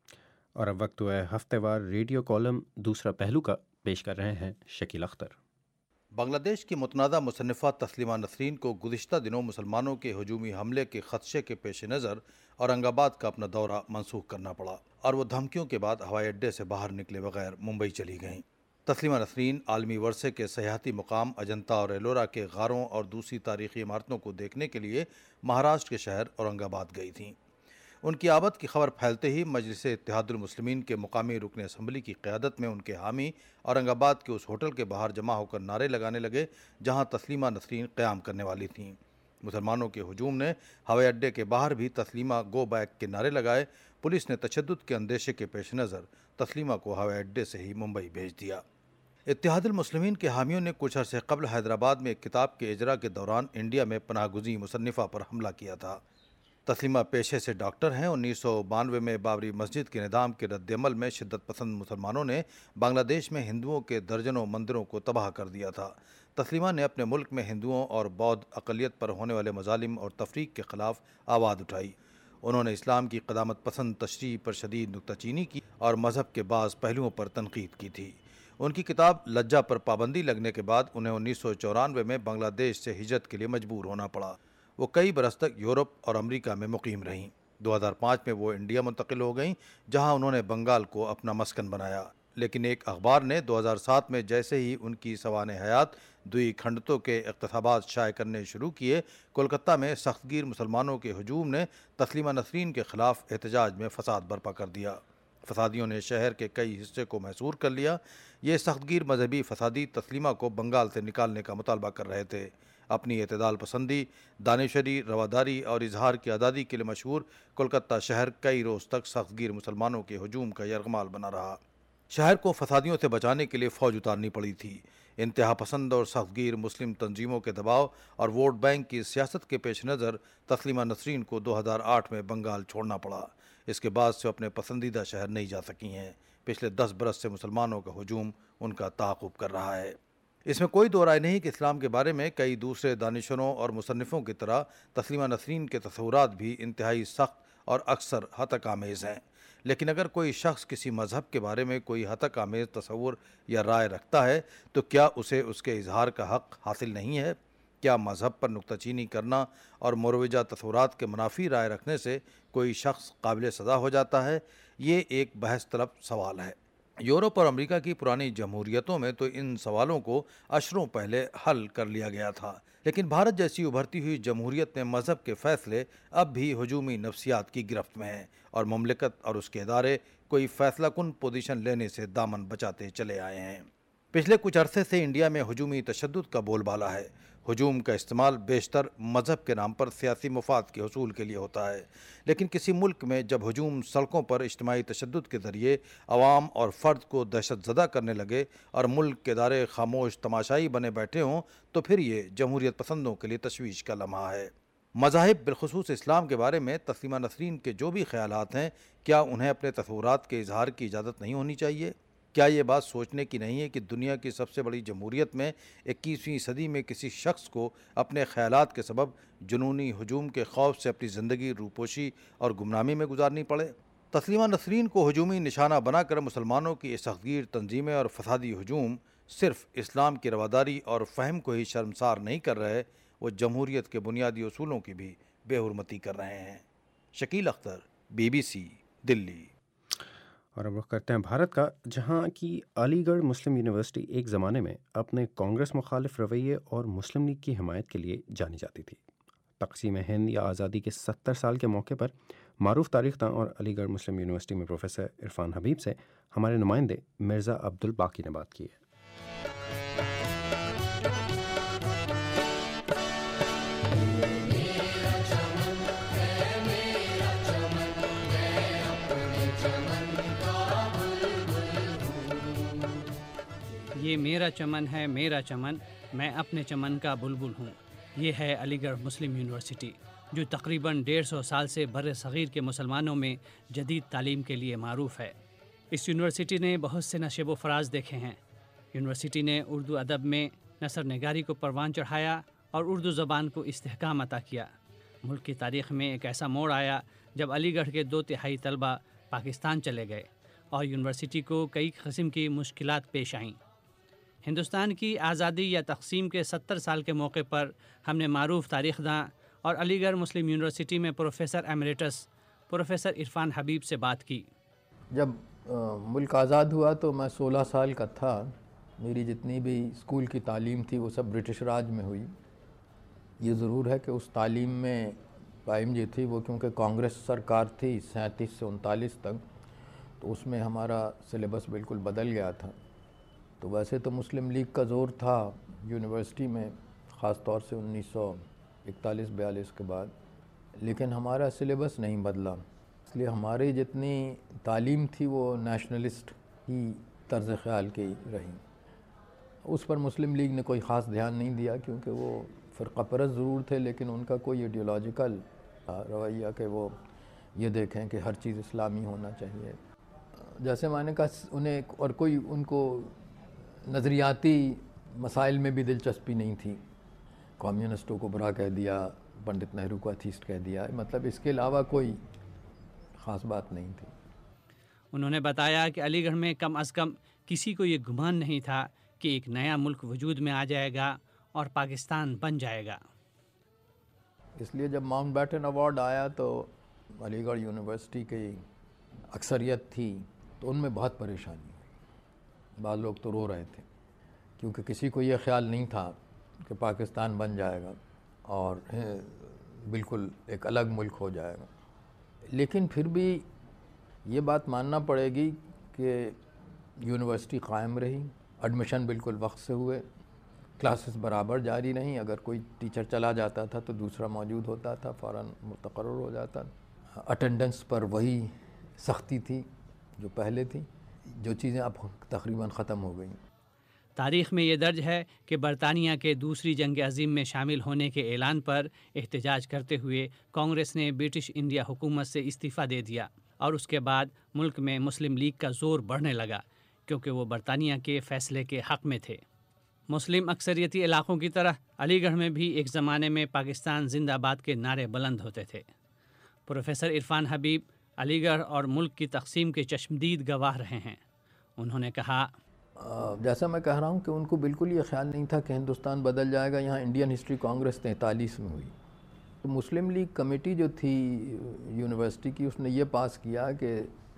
اور اب وقت ہوا ہے ہفتے وار ریڈیو کالم دوسرا پہلو کا، پیش کر رہے ہیں شکیل اختر۔ بنگلہ دیش کی متنازع مصنفہ تسلیمہ نسرین کو گزشتہ دنوں مسلمانوں کے ہجومی حملے کے خدشے کے پیش نظر اورنگ آباد کا اپنا دورہ منسوخ کرنا پڑا اور وہ دھمکیوں کے بعد ہوائی اڈے سے باہر نکلے بغیر ممبئی چلی گئیں۔ تسلیمہ نسرین عالمی ورثے کے سیاحتی مقام اجنتا اور ایلورا کے غاروں اور دوسری تاریخی عمارتوں کو دیکھنے کے لیے مہاراشٹر کے شہر اورنگ آباد گئی تھیں۔ ان کی آمد کی خبر پھیلتے ہی مجلس اتحاد المسلمین کے مقامی رکن اسمبلی کی قیادت میں ان کے حامی اورنگ آباد کے اس ہوٹل کے باہر جمع ہو کر نعرے لگانے لگے جہاں تسلیمہ نسرین قیام کرنے والی تھیں۔ مسلمانوں کے ہجوم نے ہوائی اڈے کے باہر بھی تسلیمہ گو بیک کے نعرے لگائے۔ پولیس نے تشدد کے اندیشے کے پیش نظر تسلیمہ کو ہوائی اڈے سے ہی ممبئی بھیج دیا۔ اتحاد المسلمین کے حامیوں نے کچھ عرصے قبل حیدرآباد میں ایک کتاب کے اجرا کے دوران انڈیا میں پناہ گزین مصنفہ پر حملہ کیا تھا۔ تسلیمہ پیشے سے ڈاکٹر ہیں۔ انیس سو بانوے میں بابری مسجد کے نظام کے رد عمل میں شدت پسند مسلمانوں نے بنگلہ دیش میں ہندوؤں کے درجنوں مندروں کو تباہ کر دیا تھا۔ تسلیمہ نے اپنے ملک میں ہندوؤں اور بودھ اقلیت پر ہونے والے مظالم اور تفریق کے خلاف آواز اٹھائی۔ انہوں نے اسلام کی قدامت پسند تشریح پر شدید نکتہ چینی کی اور مذہب کے بعض پہلوؤں پر تنقید کی تھی۔ ان کی کتاب لجا پر پابندی لگنے کے بعد انہیں انیس سو چورانوے میں بنگلہ دیش سے ہجرت کے لیے مجبور ہونا پڑا۔ وہ کئی برس تک یورپ اور امریکہ میں مقیم رہیں۔ دو ہزار پانچ میں وہ انڈیا منتقل ہو گئیں جہاں انہوں نے بنگال کو اپنا مسکن بنایا، لیکن ایک اخبار نے دو ہزار سات میں جیسے ہی ان کی سوانح حیات دوئی کھنڈتوں کے اقتباسات شائع کرنے شروع کیے، کولکتہ میں سخت گیر مسلمانوں کے ہجوم نے تسلیمہ نسرین کے خلاف احتجاج میں فساد برپا کر دیا۔ فسادیوں نے شہر کے کئی حصے کو محصور کر لیا۔ یہ سخت گیر مذہبی فسادی تسلیمہ کو بنگال سے نکالنے کا مطالبہ کر رہے تھے۔ اپنی اعتدال پسندی، دانشوری، رواداری اور اظہار کی آزادی کے لیے مشہور کولکتہ شہر کئی روز تک سخت گیر مسلمانوں کے ہجوم کا یرغمال بنا رہا۔ شہر کو فسادیوں سے بچانے کے لیے فوج اتارنی پڑی تھی۔ انتہا پسند اور سخت گیر مسلم تنظیموں کے دباؤ اور ووٹ بینک کی سیاست کے پیش نظر تسلیمہ نسرین کو دو ہزار آٹھ میں بنگال چھوڑنا پڑا۔ اس کے بعد سے اپنے پسندیدہ شہر نہیں جا سکی ہیں۔ پچھلے دس برس سے مسلمانوں کا ہجوم ان کا تعاقب کر رہا ہے۔ اس میں کوئی دو رائے نہیں کہ اسلام کے بارے میں کئی دوسرے دانشوروں اور مصنفوں کی طرح تسلیمہ نسرین کے تصورات بھی انتہائی سخت اور اکثر ہتک آمیز ہیں، لیکن اگر کوئی شخص کسی مذہب کے بارے میں کوئی ہتک آمیز تصور یا رائے رکھتا ہے تو کیا اسے اس کے اظہار کا حق حاصل نہیں ہے؟ کیا مذہب پر نکتہ چینی کرنا اور مروجہ تصورات کے منافی رائے رکھنے سے کوئی شخص قابل سزا ہو جاتا ہے؟ یہ ایک بحث طلب سوال ہے۔ یورپ اور امریکہ کی پرانی جمہوریتوں میں تو ان سوالوں کو عشروں پہلے حل کر لیا گیا تھا، لیکن بھارت جیسی ابھرتی ہوئی جمہوریت میں مذہب کے فیصلے اب بھی ہجومی نفسیات کی گرفت میں ہیں اور مملکت اور اس کے ادارے کوئی فیصلہ کن پوزیشن لینے سے دامن بچاتے چلے آئے ہیں۔ پچھلے کچھ عرصے سے انڈیا میں ہجومی تشدد کا بول بالا ہے۔ ہجوم کا استعمال بیشتر مذہب کے نام پر سیاسی مفاد کے حصول کے لیے ہوتا ہے، لیکن کسی ملک میں جب ہجوم سڑکوں پر اجتماعی تشدد کے ذریعے عوام اور فرد کو دہشت زدہ کرنے لگے اور ملک کے ادارے خاموش تماشائی بنے بیٹھے ہوں تو پھر یہ جمہوریت پسندوں کے لیے تشویش کا لمحہ ہے۔ مذاہب بالخصوص اسلام کے بارے میں تسلیمہ نسرین کے جو بھی خیالات ہیں، کیا انہیں اپنے تصورات کے اظہار کی اجازت نہیں ہونی چاہیے؟ کیا یہ بات سوچنے کی نہیں ہے کہ دنیا کی سب سے بڑی جمہوریت میں اکیسویں صدی میں کسی شخص کو اپنے خیالات کے سبب جنونی ہجوم کے خوف سے اپنی زندگی روپوشی اور گمنامی میں گزارنی پڑے؟ تسلیمہ نسرین کو ہجومی نشانہ بنا کر مسلمانوں کی سختگیر تنظیمیں اور فسادی ہجوم صرف اسلام کی رواداری اور فہم کو ہی شرمسار نہیں کر رہے، وہ جمہوریت کے بنیادی اصولوں کی بھی بے حرمتی کر رہے ہیں۔ Shakeel Akhtar, B B C, Delhi. اور اب رخ کرتے ہیں بھارت کا، جہاں کی علی گڑھ مسلم یونیورسٹی ایک زمانے میں اپنے کانگریس مخالف رویے اور مسلم لیگ کی حمایت کے لیے جانی جاتی تھی۔ تقسیم ہند یا آزادی کے ستر سال کے موقع پر معروف تاریخ داں اور علی گڑھ مسلم یونیورسٹی میں پروفیسر عرفان حبیب سے ہمارے نمائندے مرزا عبد الباقی نے بات کی ہے۔ یہ میرا چمن ہے میرا چمن، میں اپنے چمن کا بلبل ہوں۔ یہ ہے علی گڑھ مسلم یونیورسٹی، جو تقریباً ڈیڑھ سو سال سے بر صغیر کے مسلمانوں میں جدید تعلیم کے لیے معروف ہے۔ اس یونیورسٹی نے بہت سے نشیب و فراز دیکھے ہیں۔ یونیورسٹی نے اردو ادب میں نثر نگاری کو پروان چڑھایا اور اردو زبان کو استحکام عطا کیا۔ ملک کی تاریخ میں ایک ایسا موڑ آیا جب علی گڑھ کے دو تہائی طلبہ پاکستان چلے گئے اور یونیورسٹی کو کئی قسم کی مشکلات پیش آئیں۔ ہندوستان کی آزادی یا تقسیم کے ستر سال کے موقع پر ہم نے معروف تاریخ داں اور علی گڑھ مسلم یونیورسٹی میں professor emeritus professor Irfan Habib سے بات کی۔ جب ملک آزاد ہوا تو میں سولہ سال کا تھا۔ میری جتنی بھی اسکول کی تعلیم تھی وہ سب برٹش راج میں ہوئی۔ یہ ضرور ہے کہ اس تعلیم میں قائم جو تھی وہ کیونکہ کانگریس سرکار تھی سینتیس سے انتالیس تک، تو اس میں ہمارا سلیبس بالکل بدل گیا تھا۔ تو ویسے تو مسلم لیگ کا زور تھا یونیورسٹی میں، خاص طور سے انیس سو اکتالیس بیالیس کے بعد، لیکن ہمارا سلیبس نہیں بدلا، اس لیے ہماری جتنی تعلیم تھی وہ نیشنلسٹ ہی طرز خیال کی رہی۔ اس پر مسلم لیگ نے کوئی خاص دھیان نہیں دیا کیونکہ وہ فرقہ پرست ضرور تھے، لیکن ان کا کوئی ایڈیولوجیکل رویہ کہ وہ یہ دیکھیں کہ ہر چیز اسلامی ہونا چاہیے۔ جیسے میں نے کہا انہیں اور کوئی ان کو نظریاتی مسائل میں بھی دلچسپی نہیں تھی۔ کمیونسٹوں کو برا کہہ دیا، پنڈت نہرو کو ایتھیسٹ کہہ دیا، مطلب اس کے علاوہ کوئی خاص بات نہیں تھی۔ انہوں نے بتایا کہ علی گڑھ میں کم از کم کسی کو یہ گمان نہیں تھا کہ ایک نیا ملک وجود میں آ جائے گا اور پاکستان بن جائے گا۔ اس لیے جب ماؤنٹ بیٹن ایوارڈ آیا تو علی گڑھ یونیورسٹی کی اکثریت تھی تو ان میں بہت پریشانی ہوئی۔ بعض لوگ تو رو رہے تھے کیونکہ کسی کو یہ خیال نہیں تھا کہ پاکستان بن جائے گا اور بالکل ایک الگ ملک ہو جائے گا۔ لیکن پھر بھی یہ بات ماننا پڑے گی کہ یونیورسٹی قائم رہی، ایڈمیشن بالکل وقت سے ہوئے، کلاسز برابر جاری رہیں، اگر کوئی ٹیچر چلا جاتا تھا تو دوسرا موجود ہوتا تھا، فوراً متقرر ہو جاتا تھا۔ اٹینڈنس پر وہی سختی تھی جو پہلے تھی، جو چیزیں اب تقریباً ختم ہو گئیں۔ تاریخ میں یہ درج ہے کہ برطانیہ کے دوسری جنگ عظیم میں شامل ہونے کے اعلان پر احتجاج کرتے ہوئے کانگریس نے برٹش انڈیا حکومت سے استعفیٰ دے دیا اور اس کے بعد ملک میں مسلم لیگ کا زور بڑھنے لگا کیونکہ وہ برطانیہ کے فیصلے کے حق میں تھے۔ مسلم اکثریتی علاقوں کی طرح علی گڑھ میں بھی ایک زمانے میں پاکستان زندہ باد کے نعرے بلند ہوتے تھے۔ پروفیسر عرفان حبیب علی گڑھ اور ملک کی تقسیم کے چشمدید گواہ رہے ہیں۔ انہوں نے کہا، جیسا میں کہہ رہا ہوں کہ ان کو بالکل یہ خیال نہیں تھا کہ ہندوستان بدل جائے گا۔ یہاں انڈین ہسٹری کانگریس تینتالیس میں ہوئی تو مسلم لیگ کمیٹی جو تھی یونیورسٹی کی، اس نے یہ پاس کیا کہ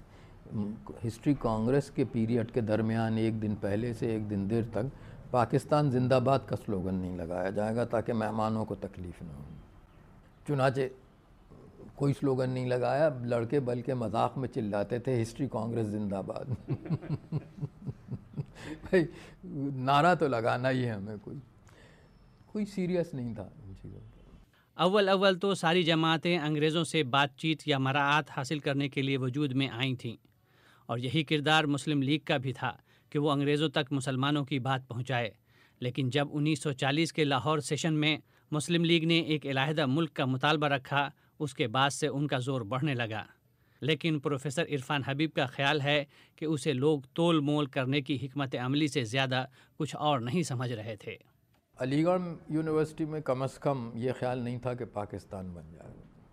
ہسٹری کانگریس کے پیریڈ کے درمیان ایک دن پہلے سے ایک دن دیر تک پاکستان زندہ باد کا سلوگن نہیں لگایا جائے گا تاکہ مہمانوں کو تکلیف نہ ہو۔ چنانچہ کوئی سلوگن نہیں لگایا، لڑکے بلکہ مذاق میں چلاتے تھے ہسٹری کانگریس زندہ باد۔ بھائی नारा तो लगाना ही है हमें, कोई कोई सीरियस नहीं था इन चीज़ों पर। अव्वल अव्वल तो सारी जमातें अंग्रेज़ों से बातचीत या मराआत हासिल करने के लिए वजूद में आई थीं, और यही किरदार मुस्लिम लीग का भी था कि वो अंग्रेज़ों तक मुसलमानों की बात पहुँचाए। लेकिन जब उन्नीस सौ चालीस के लाहौर सेशन में मुस्लिम लीग ने एक अलहदा मुल्क का मुतालबा रखा, उसके बाद से उनका ज़ोर बढ़ने लगा। लेकिन प्रोफेसर इरफान हबीब का ख्याल है कि उसे लोग तोल मोल करने की हिकमत अमली से ज़्यादा कुछ और नहीं समझ रहे थे। अलीगढ़ यूनिवर्सिटी में कम अज़ कम ये ख्याल नहीं था कि पाकिस्तान बन जाए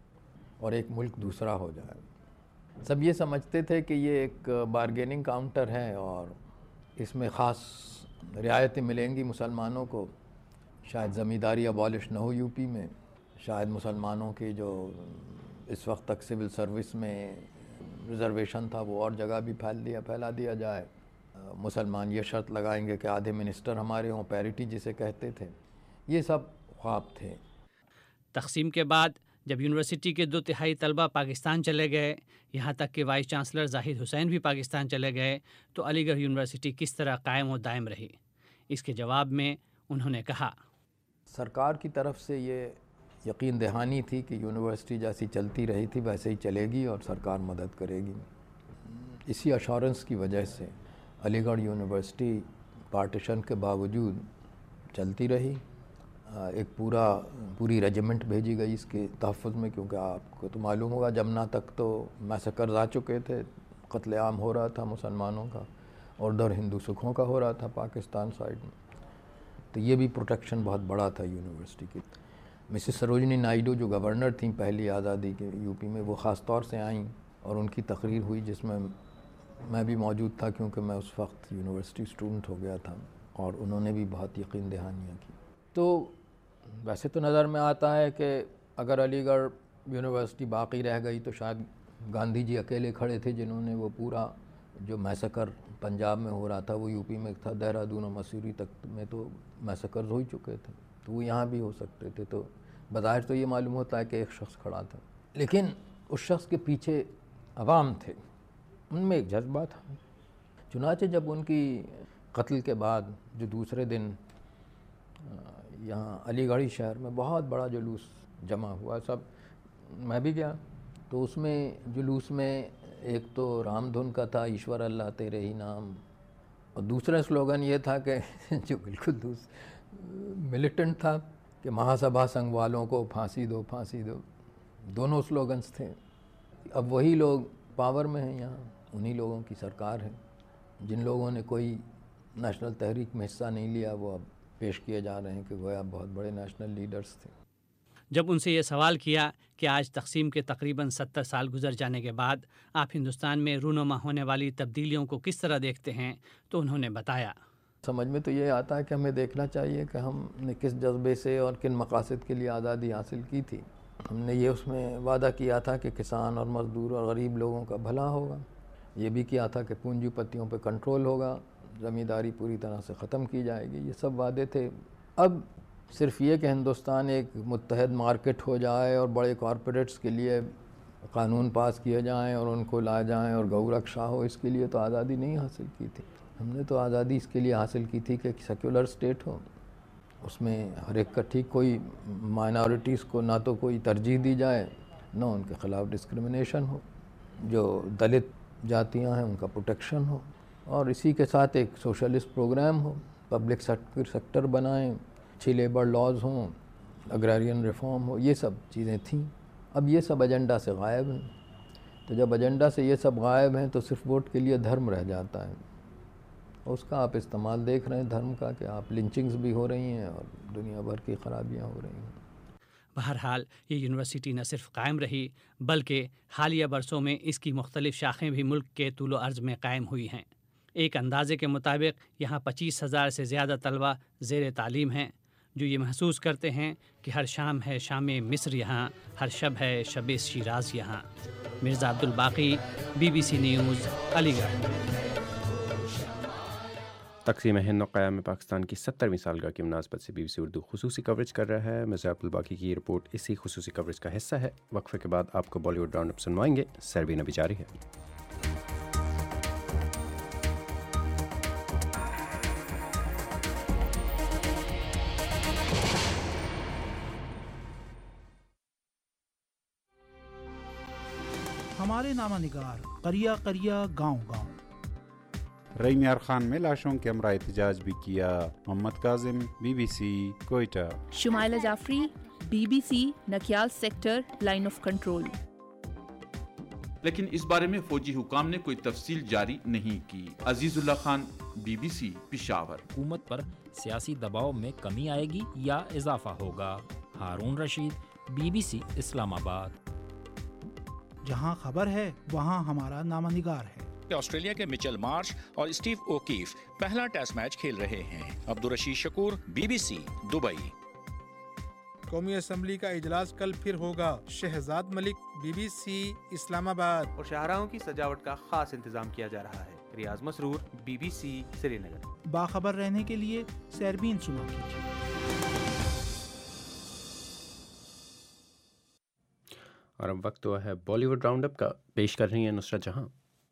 और एक मुल्क दूसरा हो जाए। सब ये समझते थे कि ये एक बारगेनिंग काउंटर है और इसमें ख़ास रियायतें मिलेंगी मुसलमानों को। शायद ज़मींदारी अबॉलिश न हो यूपी में, शायद मुसलमानों की जो इस वक्त तक सिविल सर्विस में रिज़र्वेशन था वो और जगह भी फैल दिया फैला दिया जाए। मुसलमान ये शर्त लगाएंगे कि आधे मिनिस्टर हमारे हों, पैरिटी जिसे कहते थे। ये सब ख्वाब थे। तक़सीम के बाद जब यूनिवर्सिटी के दो तिहाई तलबा पाकिस्तान चले गए, यहाँ तक कि वाइस चांसलर जाहिद हुसैन भी पाकिस्तान चले गए, तो अलीगढ़ यूनिवर्सिटी किस तरह कायम व दायम रही? इसके जवाब में उन्होंने कहा, सरकार की तरफ से ये यकीन दहानी थी कि यूनिवर्सिटी जैसी चलती रही थी वैसे ही चलेगी और सरकार मदद करेगी। इसी अश्योरेंस की वजह से अलीगढ़ यूनिवर्सिटी पार्टीशन के बावजूद चलती रही। एक पूरा पूरी रेजिमेंट भेजी गई इसके तहफ़्फ़ुज़ में, क्योंकि आपको तो मालूम होगा जमुना तक तो मैसेकर्स आ चुके थे, कत्लेआम हो रहा था मुसलमानों का, और उधर हिंदू सिखों का हो रहा था पाकिस्तान साइड में। तो ये भी प्रोटेक्शन बहुत बड़ा था यूनिवर्सिटी की। मिसेस सरोजनी नायडू जो गवर्नर थी पहली आज़ादी के यूपी में, वो ख़ास तौर से आईं और उनकी तकरीर हुई जिसमें मैं भी मौजूद था, क्योंकि मैं उस वक्त यूनिवर्सिटी स्टूडेंट हो गया था, और उन्होंने भी बहुत यकीन दहानियाँ की। तो वैसे तो नज़र में आता है कि अगर अलीगढ़ यूनिवर्सिटी बाकी रह गई तो शायद गांधी जी अकेले खड़े थे जिन्होंने वो पूरा जो मैसेकर पंजाब में हो रहा था वो यूपी में था, देहरादून और मसूरी तक में तो मैसेकर्स हो ही चुके थे, तो वो यहाँ भी हो सकते थे। तो बज़ाहिर तो ये मालूम होता है कि एक शख्स खड़ा था, लेकिन उस शख्स के पीछे अवाम थे, उनमें एक जज्बा था। चुनाचे जब उनकी कत्ल के बाद जो दूसरे दिन यहाँ अलीगढ़ी शहर में बहुत बड़ा जुलूस जमा हुआ, सब मैं भी गया, तो उसमें जुलूस में एक तो रामधुन का था, ईश्वर अल्लाह तेरे ही नाम, और दूसरा स्लोगन ये था कि जो बिल्कुल दूस मिलिटेंट था कि महासभा संघ वालों को फांसी दो फांसी दो। दोनों स्लोगन्स थे। अब वही लोग पावर में हैं यहाँ, उन्हीं लोगों की सरकार है। जिन लोगों ने कोई नेशनल तहरीक में हिस्सा नहीं लिया वो अब पेश किए जा रहे हैं कि गोया बहुत बड़े नेशनल लीडर्स थे। जब उनसे ये सवाल किया कि आज तक़सीम के तकरीबन सत्तर साल गुजर जाने के बाद आप हिंदुस्तान में रूनुमा होने वाली तब्दीलियों को किस तरह देखते हैं, तो उन्होंने बताया, समझ में तो ये आता है कि हमें देखना चाहिए कि हमने किस जज्बे से और किन मकासद के लिए आज़ादी हासिल की थी। हमने ये उसमें वादा किया था कि किसान और मज़दूर और गरीब लोगों का भला होगा, ये भी किया था कि पूंजीपतियों पर कंट्रोल होगा, ज़मींदारी पूरी तरह से ख़त्म की जाएगी। ये सब वादे थे। अब सिर्फ ये कि हिंदुस्तान एक मुत्तहद मार्केट हो जाए और बड़े कॉरपोरेट्स के लिए कानून पास किए जाएं और उनको लाए जाएं और गौ रक्षा हो, इसके लिए तो आज़ादी नहीं हासिल की थी। हमने तो आज़ादी इसके लिए हासिल की थी कि सेक्युलर स्टेट हो, उसमें हर एक का ठीक, कोई माइनॉरिटीज़ को ना तो कोई तरजीह दी जाए ना उनके ख़िलाफ़ डिस्क्रिमिनेशन हो, जो दलित जातियाँ हैं उनका प्रोटेक्शन हो, और इसी के साथ एक सोशलिस्ट प्रोग्राम हो, पब्लिक सेक्टर बनाएं, अच्छी लेबर लॉज हों, अग्रेरियन रिफॉर्म हो, ये सब चीज़ें थीं। अब ये सब एजेंडा से गायब हैं। तो जब एजेंडा से ये सब गायब हैं तो सिर्फ वोट के लिए धर्म रह जाता है। उसका आप इस्तेमाल देख रहे हैं धर्म का, कि आप लिंचिंग्स भी हो रही हैं और दुनिया भर की खराबियाँ हो रही हैं। बहरहाल ये यूनिवर्सिटी न सिर्फ कायम रही बल्कि हालिया बरसों में इसकी मुख्तलिफ शाखें भी मुल्क के तूलो अर्ज़ में कायम हुई हैं। एक अंदाजे के मुताबिक यहाँ पच्चीस हज़ार से ज़्यादा तलबा ज़ेर तालीम हैं जो ये महसूस करते हैं कि हर शाम है शाम मिस्र यहाँ, हर शब है शब शिराज यहाँ। Mirza Abdul Baqi, BBC news, Aligarh. तक़सीम हिंद और क़याम पाकिस्तान की सत्तरवीं सालगिरह की मुनासबत से बीबीसी उर्दू खुसूसी कवरेज कर रहा है। मिर्ज़ा अब्दुल बाकी की रिपोर्ट इसी खुसूसी कवरेज का हिस्सा है। वक्फे के बाद आपको बॉलीवुड राउंड अप सुनवाएंगे। सरवीन अभी जारी है। हमारे नामा निगार करिया करिया गांव गांव। रईम यार खान में लाशों के हमरा एहतजाज भी किया। Mohammad Kazim, BBC, Quetta. Shumaila Jafri, BBC, Nakyal sector, line of control. लेकिन इस बारे में फौजी हुकाम ने कोई तफसील जारी नहीं की। अजीजुल्लाह खान, बीबीसी, पेशावर। हुकूमत पर सियासी दबाव में कमी आएगी या इजाफा होगा? हारून रशीद, बीबीसी, इस्लामाबाद। जहां खबर है वहां हमारा नामा निगार है। ऑस्ट्रेलिया के मिचेल मार्श और स्टीव ओकीफ पहला टेस्ट मैच खेल रहे हैं। Abdul Rashid Shakoor, BBC, Dubai. कौमी असम्बली का इजलास कल फिर होगा। शहजाद मलिक, बीबीसी, इस्लामाबाद। और शाहराहों की सजावट का खास इंतजाम किया जा रहा है। रियाज मसरूर, बीबीसी, श्रीनगर। बाखबर रहने के लिए सैरबीन सुना कीजिए। और अब वक्त हुआ है बॉलीवुड राउंड अप का। पेश कर रही हैं Nusrat Jahan.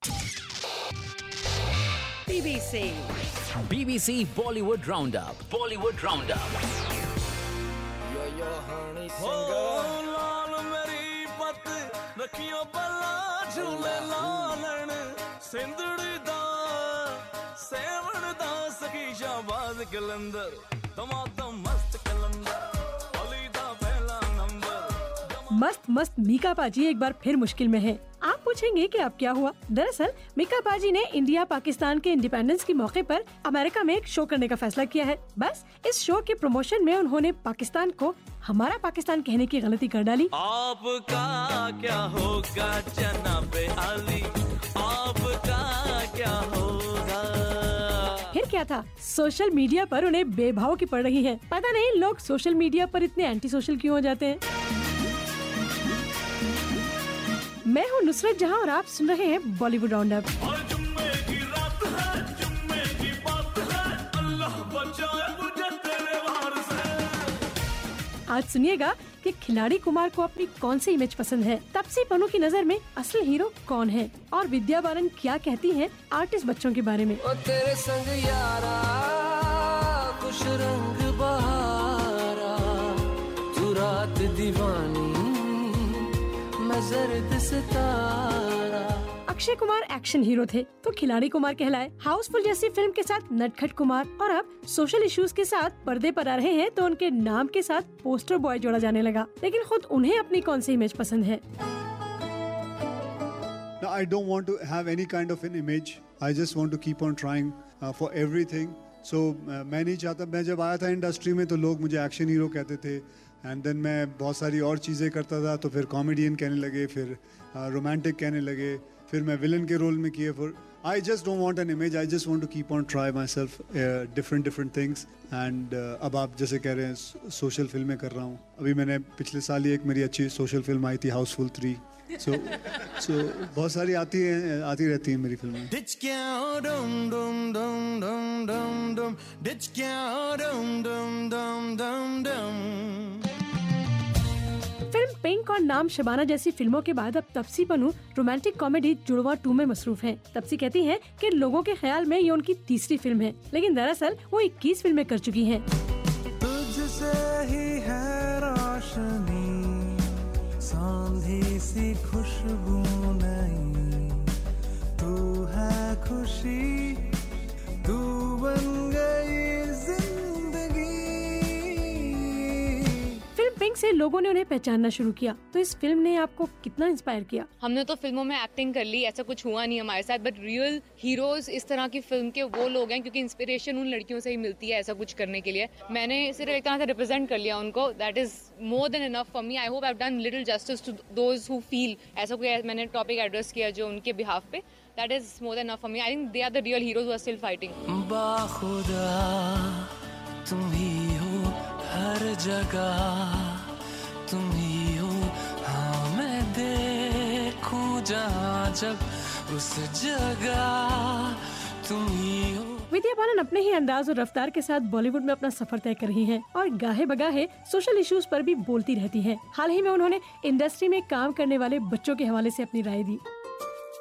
BBC BBC Bollywood round up. Bollywood round up. Yo yo honey singer लाल मेरी पत रखियो बल्ला झूले लालन सिंदड़ी दा सेवन दा सखी शाबाज कलंदर दमादम मस्त कलंदर अली दा पहला नंबर। मस्त मस्त मीका पाजी एक बार फिर मुश्किल में है। आप पूछेंगे कि अब क्या हुआ? दरअसल मीका पाजी ने इंडिया पाकिस्तान के इंडिपेंडेंस के मौके पर अमेरिका में एक शो करने का फैसला किया है। बस इस शो के प्रमोशन में उन्होंने पाकिस्तान को हमारा पाकिस्तान कहने की गलती कर डाली। आपका क्या होगा जनाबे अली, आपका क्या होगा? फिर क्या था, सोशल मीडिया पर उन्हें बेभाव की पड़ रही है। पता नहीं लोग सोशल मीडिया पर इतने एंटी सोशल क्यों हो जाते हैं। मैं हूँ नुसरत जहां और आप सुन रहे हैं बॉलीवुड राउंड अप। आज सुनिएगा कि खिलाड़ी कुमार को अपनी कौन सी इमेज पसंद है, तापसी पन्नू की नजर में असली हीरो कौन है, और विद्या बालन क्या कहती हैं आर्टिस्ट बच्चों के बारे में। ओ तेरे संग यारा खुश रंग बहारा, तू रात दीवानी मैं जर्द सितारा। अक्षय कुमार एक्शन हीरो थे तो खिलाड़ी कुमार कहलाए। हाउसफुल जैसी फिल्म के साथ नटखट कुमार, और अब सोशल इश्यूज के साथ पर्दे पर आ रहे हैं तो उनके नाम के साथ पोस्टर बॉय जोड़ा जाने लगा। लेकिन खुद उन्हें अपनी कौन सी इमेज पसंद है? No, I don't want to have any kind of an image. I just want to keep on trying uh, for everything. So uh, मैं नहीं चाहता, मैं जब आया था इंडस्ट्री में तो लोग मुझे एक्शन हीरो कहते थे, एंड देन मैं बहुत सारी और चीज़ें करता था तो फिर कॉमेडियन कहने लगे, फिर रोमांटिक uh, कहने लगे, फिर मैं विलन के रोल में किए। फिर I just don't want an image, I just want to keep on try myself different different things. And अब आप जैसे कह रहे हैं सोशल फिल्में कर रहा हूँ। अभी मैंने पिछले साल ही एक मेरी अच्छी सोशल फिल्म आई थी, हाउसफुल थ्री। सो सो बहुत सारी आती हैं आती रहती हैं मेरी फिल्में। फिल्म पिंक और नाम शबाना जैसी फिल्मों के बाद अब Taapsee Pannu romantic comedy Judwaa two में मसरूफ हैं। तापसी कहती हैं कि लोगों के ख्याल में ये उनकी तीसरी फिल्म है, लेकिन दरअसल वो इक्कीस फिल्में कर चुकी हैं। तुझसे ही है रोशनी, सांधी सी खुशबू नहीं, तू है खुशी, तू बन गई जिंदगी। फिल्म पिंक से लोगों ने उन्हें पहचानना शुरू किया, तो इस फिल्म ने आपको कितना इंस्पायर किया? हमने तो फिल्मों में एक्टिंग कर ली, ऐसा कुछ हुआ नहीं हमारे साथ, बट रियल हीरोज इस तरह की फिल्म के वो लोग हैं क्योंकि इंस्पिरेशन उन लड़कियों से ही मिलती है ऐसा कुछ करने के लिए। मैंने सिर्फ एक तरह से रिप्रेजेंट कर लिया उनको, that is more than enough for me. I hope I have done little justice to those who feel, ऐसा कोई मैंने टॉपिक एड्रेस किया जो उनके बिहाफ पे, that is more than enough for me. I think they are the real heroes who are still fighting. बाखुदा तुम ही हो हर जगह, तुम ही हो, हाँ मैं देखूं जहाँ जब उस जगह तुम ही हो। विद्या बालन अपने ही अंदाज और रफ्तार के साथ बॉलीवुड में अपना सफर तय कर रही हैं और गाहे बगाहे सोशल इश्यूज पर भी बोलती रहती हैं। हाल ही में उन्होंने इंडस्ट्री में काम करने वाले बच्चों के हवाले से अपनी राय दी।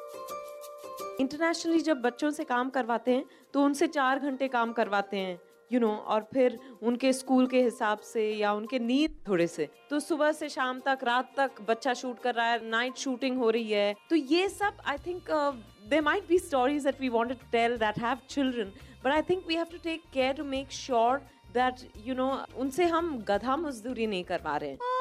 इंटरनेशनली जब बच्चों से काम करवाते हैं तो उनसे चार घंटे काम करवाते हैं, یو نو اور پھر ان کے اسکول کے حساب سے یا ان کے نیند تھوڑے سے, تو صبح سے شام تک رات تک بچہ شوٹ کر رہا ہے, نائٹ شوٹنگ ہو رہی ہے, تو یہ سب I think there might be stories that we want to tell that have children, but I think we have to take care to make sure that you know ان سے ہم گدھا مزدوری نہیں کروا رہے ہیں.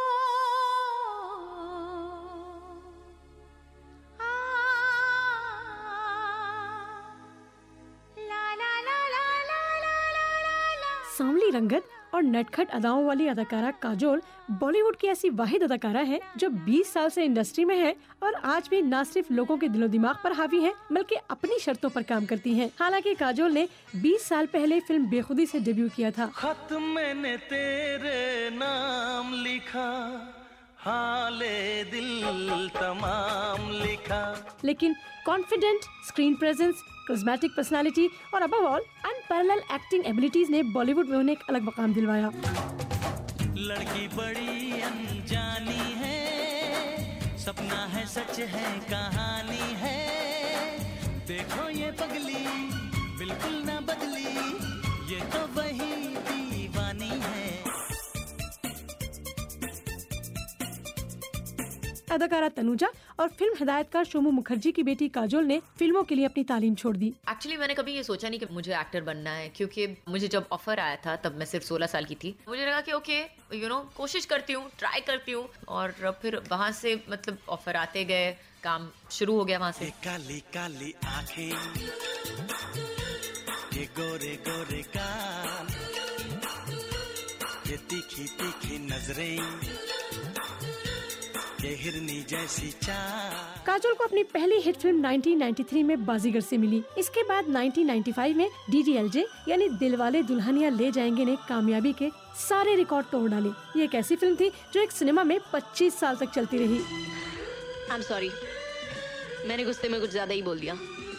سانولی رنگت اور نٹکھٹ اداؤں والی اداکارہ کاجول بالی ووڈ کی ایسی واحد اداکارہ ہے جو بیس سال سے انڈسٹری میں ہے اور آج بھی نہ صرف لوگوں کے دل و دماغ پر حاوی ہے بلکہ اپنی شرطوں پر کام کرتی ہیں. حالانکہ کاجول نے بیس سال پہلے فلم بے خودی سے ڈیبیو کیا تھا. خط میں نے تیرے نام لکھا, حالے دل تمام لکھا, لیکن confident screen presence, charismatic personality اور ابو آل انپیرلل ایکٹنگ ایبلٹیز نے بالی ووڈ میں انہیں ایک الگ مقام دلوایا. لڑکی بڑی انجانی ہے, سپنا ہے سچ ہے کہانی ہے, دیکھو یہ پگلی بالکل نہ بدلی, یہ تو وہی دیوانی ہے. اداکارہ تنوجا اور فلم ہدایت کار شومو مکھرجی کی بیٹی کاجول نے فلموں کے لیے اپنی تعلیم چھوڑ دی. ایکچولی میں نے کبھی یہ سوچا نہیں کہ مجھے ایکٹر بننا ہے, کیونکہ مجھے جب آفر آیا تھا تب میں صرف سولہ سال کی تھی. مجھے لگا کہ اوکے یو نو کوشش کرتی ہوں, ٹرائی کرتی ہوں, اور پھر وہاں سے مطلب آفر آتے گئے, کام شروع ہو گیا وہاں سے. کالی کالی آنکھیں, یہ گورے گورے کان, یہ تیکھی تیکھی نظریں, کاجول کو اپنی پہلی hit film nineteen ninety three میں بازیگر سے ملی. اس کے بعد نائنٹین نائنٹی فائیو میں ڈی ڈی ایل جے یعنی دل والے دلہنیاں لے جائیں گے نے کامیابی کے سارے ریکارڈ توڑ ڈالے. یہ ایک ایسی فلم تھی جو ایک سنیما میں پچیس سال تک چلتی رہی. I'm sorry, میں نے غصے میں کچھ زیادہ ہی بول دیا.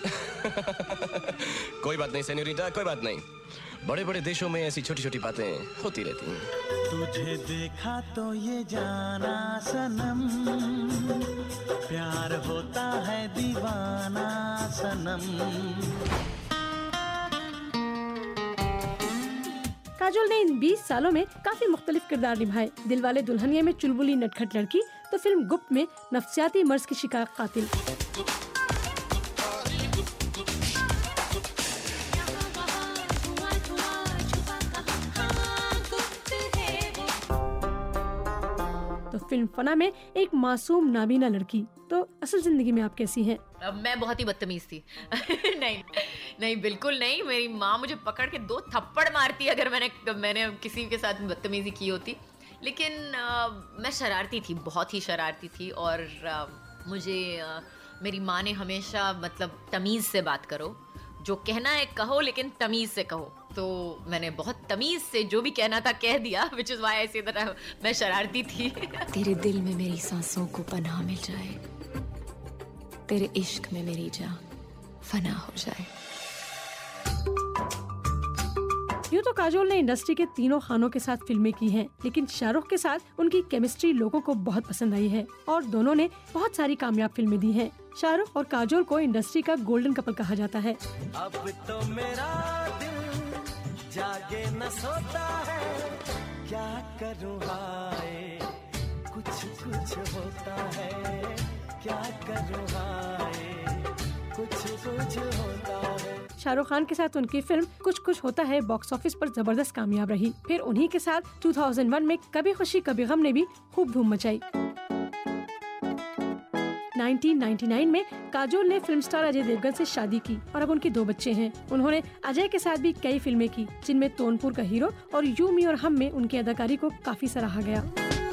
کوئی بات نہیں سینیوریٹا, کوئی بات نہیں, بڑے بڑے دیشوں میں ایسی چھوٹی چھوٹی باتیں ہوتی رہتی ہیں. تجھے دیکھا تو یہ جانا سنم, پیار ہوتا ہے دیوانہ سنم. کاجول نے ان بیس سالوں میں کافی مختلف کردار نبھائے. دل والے دلہنیا میں چلبلی نٹکھٹ لڑکی, تو فلم گپت میں نفسیاتی مرض کی شکار قاتل. تو فلم فنا میں ایک معصوم نابینا لڑکی. تو اصل زندگی میں آپ کیسی ہیں؟ میں بہت ہی بدتمیز تھی. نہیں نہیں بالکل نہیں, میری ماں مجھے پکڑ کے دو تھپڑ مارتی اگر میں نے میں نے کسی کے ساتھ بدتمیزی کی ہوتی. لیکن میں شرارتی تھی, بہت ہی شرارتی تھی, اور مجھے میری ماں نے ہمیشہ مطلب تمیز سے بات کرو, جو کہنا ہے کہو لیکن تمیز سے کہو. تو میں نے بہت تمیز سے جو بھی کہنا تھا کہہ دیا, which is why اسی طرح میں شرارتی تھی. تیرے دل میں میری سانسوں کو پناہ مل جائے, تیرے عشق میں میری جان فنا ہو جائے. یوں تو کاجول نے انڈسٹری کے تینوں خانوں کے ساتھ فلمیں کی ہیں, لیکن شاہ رخ کے ساتھ ان کی کیمسٹری لوگوں کو بہت پسند آئی ہے اور دونوں نے بہت ساری کامیاب فلمیں دی ہیں. شاہ رخ اور کاجول کو انڈسٹری کا گولڈن کپل کہا جاتا ہے. اب تو میرا دل جاگے نہ سوتا ہے, کیا کروں ہائے کچھ کچھ ہوتا ہے, کیا کروں ہائے کچھ کچھ ہوتا ہے. شاہ رخ خان کے ساتھ ان کی فلم کچھ کچھ ہوتا ہے باکس آفس پر زبردست کامیاب رہی. پھر انہی کے ساتھ دو ہزار ایک میں کبھی خوشی کبھی غم نے بھی خوب دھوم مچائی. نائنٹین نائنٹی نائن میں کاجول نے فلم سٹار اجے دیوگن سے شادی کی اور اب ان کے دو بچے ہیں. انہوں نے اجے کے ساتھ بھی کئی فلمیں کی, جن میں تونپور کا ہیرو اور یو می اور ہم میں ان کی اداکاری کو کافی سراہا گیا.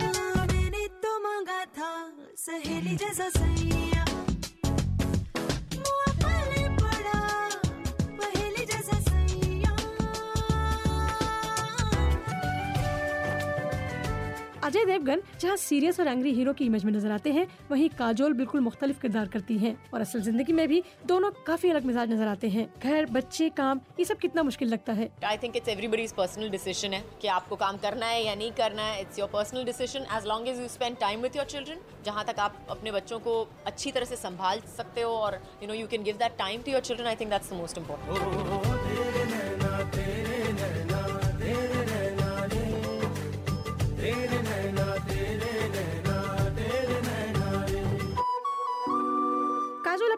اجے دیوگن جہاں سیریس اور اینگری ہیرو کی امیج میں نظر آتے ہیں, وہیں کاجول بالکل مختلف کردار کرتی ہیں اور اصل زندگی میں بھی دونوں کافی الگ مزاج نظر آتے ہیں. گھر, بچے, کام, یہ سب کتنا مشکل لگتا ہے. I think it's everybody's personal decision ہے کہ آپ کو کام کرنا ہے یا نہیں کرنا ہے. It's your personal decision as long as you spend time with your children. جہاں تک آپ اپنے بچوں کو اچھی طرح سے سنبھال سکتے ہو اور you know you can give that time to your children, I think that's the most important.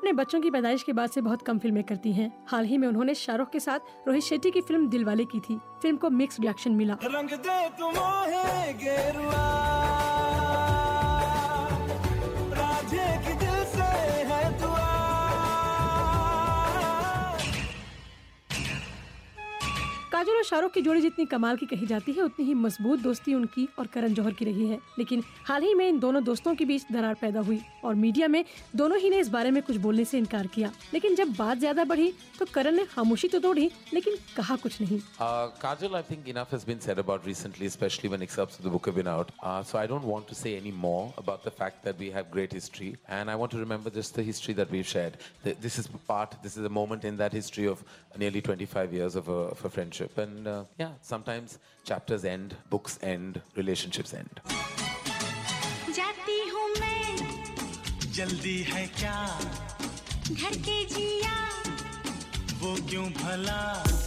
اپنے بچوں کی پیدائش کے بعد سے بہت کم فلمیں کرتی ہیں. حال ہی میں انہوں نے شاہ رخ کے ساتھ روہت شیٹی کی فلم دل والے کی تھی. فلم کو مکس ریاکشن ملا. رنگ دے تمہیں گیروا راجے کی دل سے ہے دعا. کاجول اور شاہ رخ کی جوڑی جتنی کمال کی کہی جاتی ہے اتنی ہی مضبوط دوستی ان کی اور کرن جوہر کی رہی ہے. لیکن حال ہی میں ان دونوں دوستوں کے بیچ درار پیدا ہوئی اور میڈیا میں دونوں ہی نے اس بارے میں کچھ بولنے سے انکار کیا. لیکن جب بات زیادہ بڑھی تو کرن نے خاموشی تو توڑی لیکن کہا کچھ نہیں. Kajol, I think enough has been said about recently, especially when excerpts of the book have been out. Uh, so I don't want to say any more about the fact that we have great history, and I want to remember just the history that we've shared. This is part, this is a moment in that history of nearly twenty-five years of a, of a friendship, and uh, yeah, sometimes chapters end, books end, relationships end. जाती हूँ मैं जल्दी है क्या घर के जिया वो क्यों भला.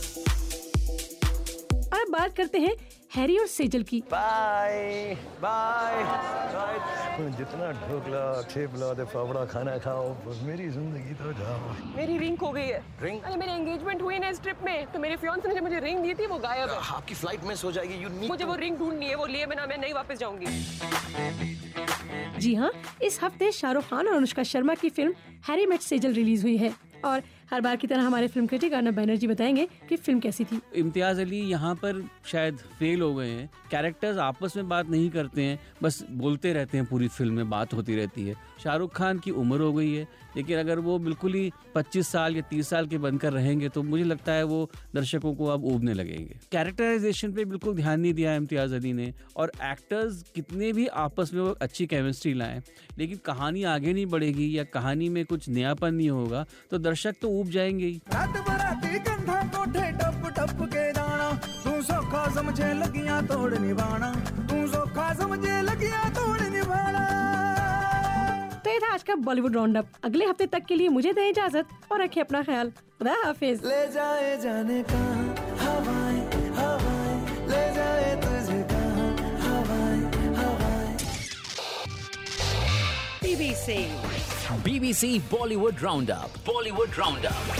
और अब बात करते हैं हैरी और सेजल की. Bye bye. जितना ढोकला ठेपला ते फाफड़ा खाना खाओ बस मेरी जिंदगी तो जाओ. मेरी रिंग खो गई है. रिंग? अरे मेरी एंगेजमेंट हुई ना इस ट्रिप में तो मेरे फियांसे ने जो मुझे रिंग दी थी वो गायब है. आपकी फ्लाइट मिस हो जाएगी. यू नीड मुझे वो रिंग ढूंढनी है. वो लिए बिना मैं नहीं वापस जाऊंगी. जी हाँ, इस हफ्ते शाहरुख खान और अनुष्का शर्मा की film Harry met Sejal release हुई है और हर बार की तरह हमारे फिल्म क्रिटिक अर्नब बैनर्जी बताएंगे कि फिल्म कैसी थी. इम्तियाज़ अली यहाँ पर शायद फेल हो गए हैं. कैरेक्टर्स आपस में बात नहीं करते हैं, बस बोलते रहते हैं. पूरी फिल्म में बात होती रहती है. शाहरुख खान की उम्र हो गई है, लेकिन अगर वो बिल्कुल ही पच्चीस साल या तीस साल के बनकर रहेंगे तो मुझे लगता है वो दर्शकों को अब ऊबने लगेंगे. कैरेक्टराइजेशन पे बिल्कुल ध्यान नहीं दिया इम्तियाज़ अली ने, और एक्टर्स कितने भी आपस में वो अच्छी केमिस्ट्री लाएं, लेकिन कहानी आगे नहीं बढ़ेगी या कहानी में कुछ नयापन नहीं होगा तो दर्शक तो ऊब जाएंगे ही. रात बराती कंधा कोठे टप टप के दाना तू सोखा समझे लगियां तोड़ निभाना. तू सोखा समझे लगियां तोड़ निभाना. तो ये था आज का बॉलीवुड राउंड अप. अगले हफ्ते तक के लिए मुझे दें इजाजत और रखिए अपना ख्याल. खुदा हाफिज. ले जाए जाने का हवाएं हवाएं ले जाए तुझे कहां हवाएं हवाएं. B B C B B C Bollywood Roundup. Bollywood Roundup.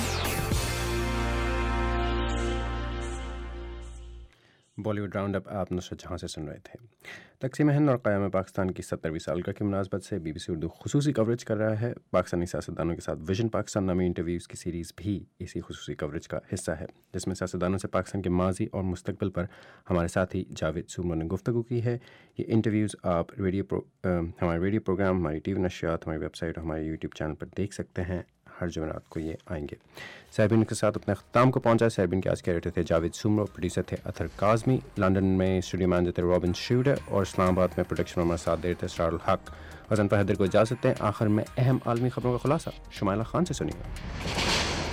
Bollywood round up आप नुसरत जहाँ से सुन रहे थे. तक़सीम हिंद और क़याम पाकिस्तान की सत्तरवीं सालगिरह की मुनासबत से बीबीसी उर्दू खुसूसी कवरेज कर रहा है. पाकिस्तानी सियासतदानों के साथ विजन पाकिस्तान नामी इंटरव्यूज़ की सीरीज़ भी इसी खुसूसी कवरेज का हिस्सा है, जिसमें सियासतदानों से पाकिस्तान के माजी और मुस्तकबिल पर हमारे साथी जावेद सूमर ने गुफ्तगू की है. ये इंटरव्यूज़ आप रेडियो प्रो हमारे रेडियो प्रोग्राम, हमारी टी वी नशियात, हमारी वेबसाइट और हमारे यूट्यूब चैनल पर देख सकते हैं. हर जुमेरात को ये आएंगे. साहिबीन के साथ अपने अख्ताम को पहुंचा. साहिबीन के आज के एडिटर थे जावेद सूमर, प्रोड्यूसर थे अथर काज़मी, लंदन में स्टूडियो मैनेजर थे रॉबिन शूडर और इस्लामाबाद में प्रोडक्शन में हमारे साथ दे रहे थे स्टारुल हक. हसन पर हैदर को इजाज़त दें. आखिर में अहम आलमी खबरों का खुलासा शुमाइला खान से सुनिएगा.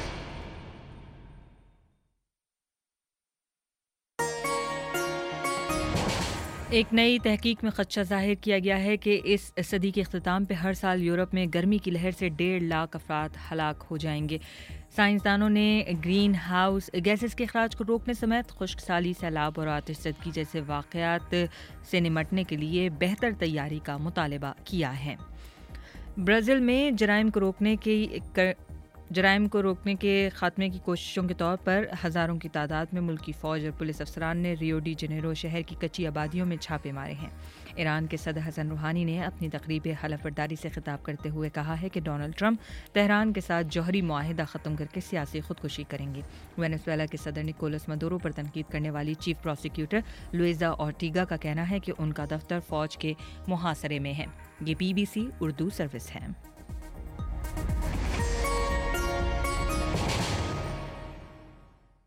एक नई तहकीक में खदशा जाहिर किया गया है कि इस सदी के अख्ताम पर हर साल यूरोप में गर्मी की लहर से डेढ़ लाख अफराद हलाक हो जाएंगे. साइंसदानों ने ग्रीन हाउस गैसेस के अखराज को रोकने समेत खुश्क साली, सैलाब और आतिशज़दगी जैसे वाक़यात से निमटने के लिए बेहतर तैयारी का मुतालबा किया है. ब्राज़ील में जराइम को रोकने की कर, जराइम को रोकने के खात्मे की कोशिशों के तौर पर हज़ारों की तादाद में मुल्की फ़ौज और पुलिस अफसरान ने रियो डी जनेरो शहर की कच्ची आबादियों में छापे मारे हैं. ईरान के सदर हसन रूहानी ने अपनी तकरीब हलफ बर्दारी से खिताब करते हुए कहा है कि डोनाल्ड ट्रंप तेहरान के साथ जौहरी मुआहिदा ख़त्म करके सियासी खुदकुशी करेंगे. वेनेजुएला के सदर निकोलस मदुरो पर तनकीद करने वाली चीफ प्रोसिक्यूटर लुइजा ऑर्टिगा का कहना है कि उनका दफ्तर फ़ौज के मुहासरे में है. ये B B C Urdu service है.